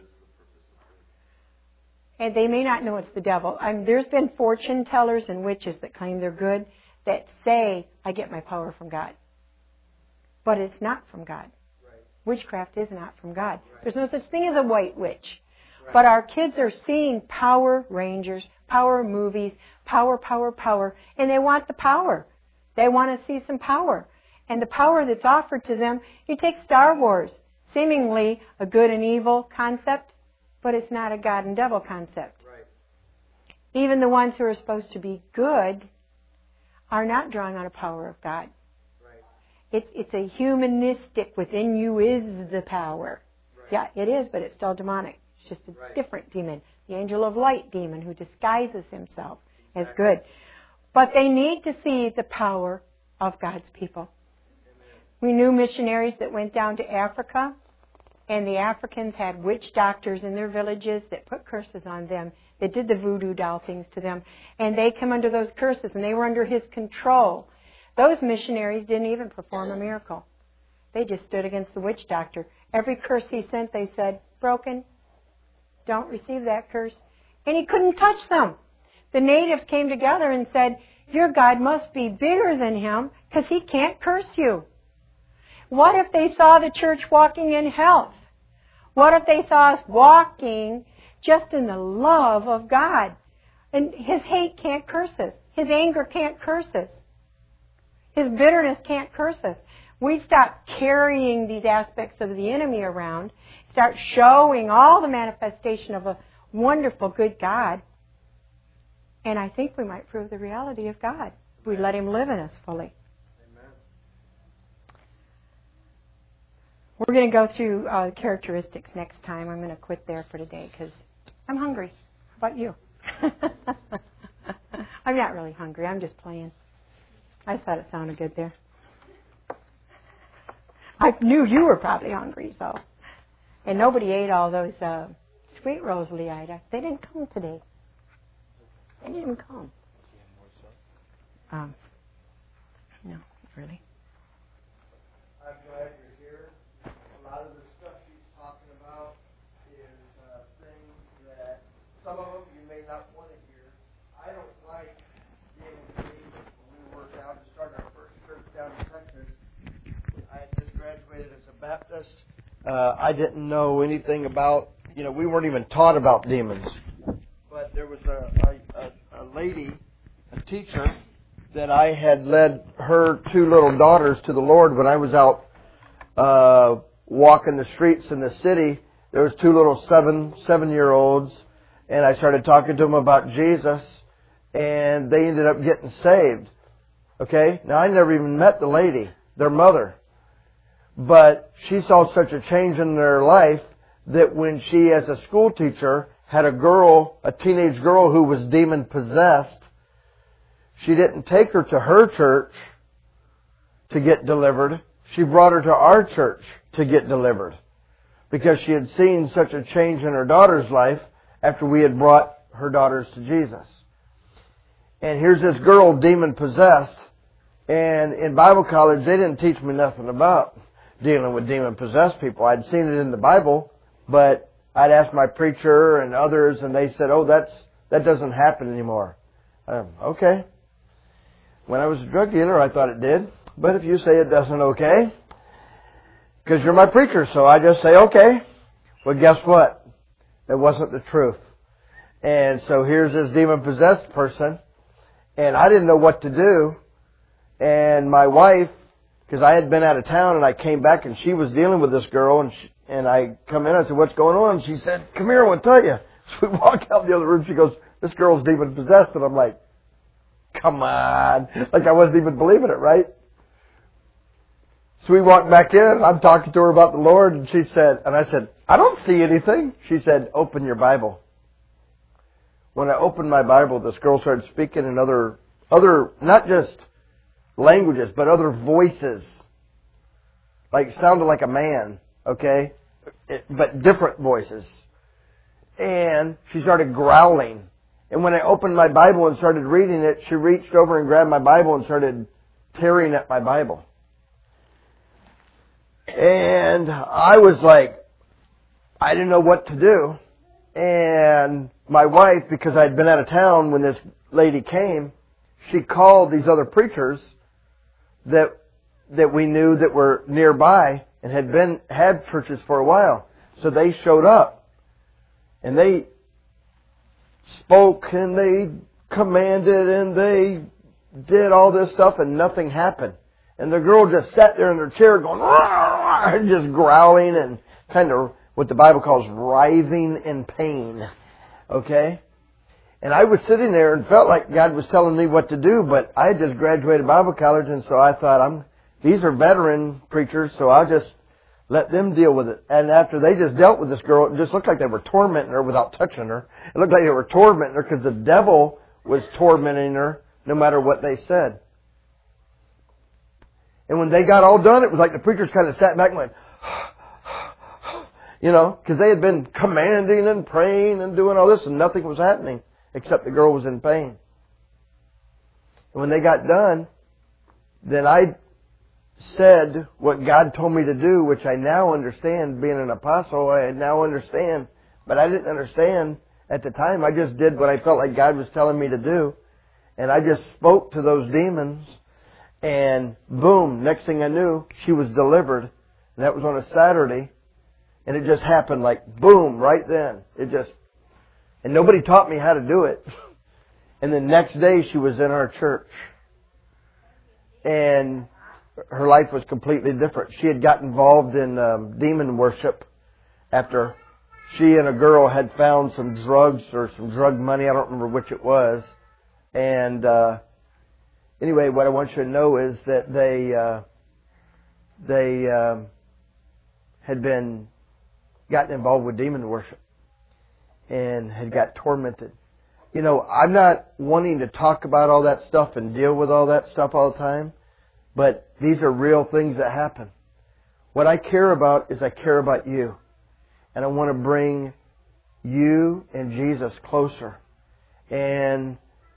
And they may not know it's the devil. There's been fortune tellers and witches that claim they're good that say, I get my power from God. But it's not from God.
Right.
Witchcraft is not from God.
Right.
There's no such thing as a white witch.
Right.
But our kids are seeing Power Rangers, Power movies, power, and they want the power. They want to see some power. And the power that's offered to them, you take Star Wars, seemingly a good and evil concept, but it's not a God and devil concept.
Right.
Even the ones who are supposed to be good are not drawing on a power of God.
Right.
It's a humanistic, within you is the power.
Right.
Yeah, it is, but it's still demonic. It's just a
Right.
different demon. The angel of light demon who disguises himself as good. But they need to see the power of God's people.
Amen.
We knew missionaries that went down to Africa, and the Africans had witch doctors in their villages that put curses on them, that did the voodoo doll things to them, and they come under those curses, and they were under his control. Those missionaries didn't even perform a miracle. They just stood against the witch doctor. Every curse he sent, they said, broken. Don't receive that curse. And he couldn't touch them. The natives came together and said, your God must be bigger than him because he can't curse you. What if they saw the church walking in health? What if they saw us walking just in the love of God? And his hate can't curse us. His anger can't curse us. His bitterness can't curse us. We stop carrying these aspects of the enemy around, start showing all the manifestation of a wonderful, good God, and I think we might prove the reality of God if we let him live in us fully.
Amen.
We're going to go through characteristics next time. I'm going to quit there for today because I'm hungry. How about you? I'm not really hungry. I'm just playing. I just thought it sounded good there. I knew you were probably hungry, so... And nobody ate all those sweet rolls, Leida. They didn't come today. They didn't come. No, really.
I'm glad you're here. A lot of the stuff she's talking about is things that some of them you may not want to hear. I don't like dealing with these. When we worked out and started our first church down in Texas, I had just graduated as a Baptist. I didn't know anything about, we weren't even taught about demons. But there was a lady, a teacher, that I had led her two little daughters to the Lord when I was out walking the streets in the city. There was two little seven-year-olds, and I started talking to them about Jesus, and they ended up getting saved. Okay? Now, I never even met the lady, their mother. But she saw such a change in their life that when she, as a school teacher, had a teenage girl who was demon-possessed, she didn't take her to her church to get delivered. She brought her to our church to get delivered because she had seen such a change in her daughter's life after we had brought her daughters to Jesus. And here's this girl demon-possessed, and in Bible college they didn't teach me nothing about dealing with demon-possessed people. I'd seen it in the Bible, but I'd asked my preacher and others, and they said, that doesn't happen anymore. Okay. When I was a drug dealer, I thought it did. But if you say it doesn't, okay. Because you're my preacher, so I just say, okay. Well, guess what? That wasn't the truth. And so here's this demon-possessed person, and I didn't know what to do. And my wife, because I had been out of town, and I came back, and she was dealing with this girl, and I come in, I said, what's going on? And she said, come here, I want to tell you. So we walk out the other room, she goes, this girl's demon-possessed. And I'm like, come on. Like I wasn't even believing it, right? So we walked back in. I'm talking to her about the Lord. And I said, I don't see anything. She said, open your Bible. When I opened my Bible, this girl started speaking in other, not just languages, but other voices. Like, sounded like a man, okay? But different voices. And she started growling. And when I opened my Bible and started reading it, she reached over and grabbed my Bible and started tearing at my Bible. And I was like, I didn't know what to do. And my wife, because I had been out of town when this lady came, she called these other preachers that we knew that were nearby and had churches for a while. So they showed up. And they spoke and they commanded and they did all this stuff and nothing happened. And the girl just sat there in her chair going, "Rah!" and just growling and kind of what the Bible calls writhing in pain. Okay? And I was sitting there and felt like God was telling me what to do, but I had just graduated Bible college, and so I thought, these are veteran preachers, so I'll just let them deal with it. And after they just dealt with this girl, it just looked like they were tormenting her without touching her. It looked like they were tormenting her because the devil was tormenting her no matter what they said. And when they got all done, it was like the preachers kind of sat back and went, because they had been commanding and praying and doing all this and nothing was happening except the girl was in pain. And when they got done, then I said what God told me to do, which I now understand, being an apostle, I now understand. But I didn't understand at the time. I just did what I felt like God was telling me to do. And I just spoke to those demons. And boom, next thing I knew, she was delivered. And that was on a Saturday. And it just happened like boom, right then. And nobody taught me how to do it. And the next day she was in our church. And her life was completely different. She had got involved in demon worship after she and a girl had found some drugs or some drug money. I don't remember which it was. And anyway, what I want you to know is that they had gotten involved with demon worship and had got tormented. I'm not wanting to talk about all that stuff and deal with all that stuff all the time. But these are real things that happen. What I care about is I care about you. And I want to bring you and Jesus closer. And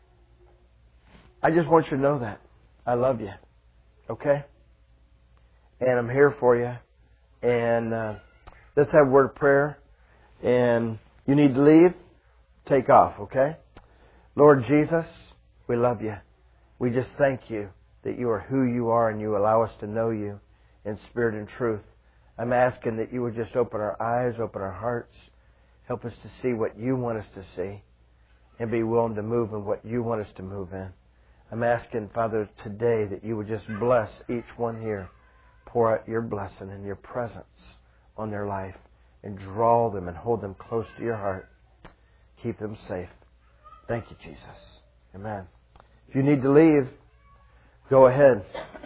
I just want you to know that. I love you. Okay? And I'm here for you. And let's have a word of prayer. And you need to leave, take off, okay? Lord Jesus, we love you. We just thank you that you are who you are and you allow us to know you in spirit and truth. I'm asking that you would just open our eyes, open our hearts, help us to see what you want us to see, and be willing to move in what you want us to move in. I'm asking, Father, today that you would just bless each one here. Pour out your blessing and your presence on their life and draw them and hold them close to your heart. Keep them safe. Thank you, Jesus. Amen. If you need to leave, go ahead.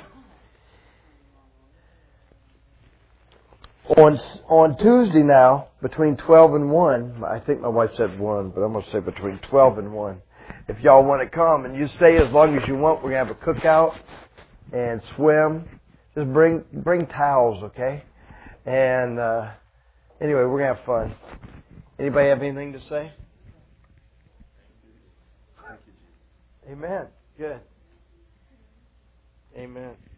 On Tuesday now, between 12 and 1, I think my wife said 1, but I'm going to say between 12 and 1. If y'all want to come and you stay as long as you want, we're going to have a cookout and swim. Just bring towels, okay? And anyway, we're going to have fun. Anybody have anything to say? Amen. Good. Amen.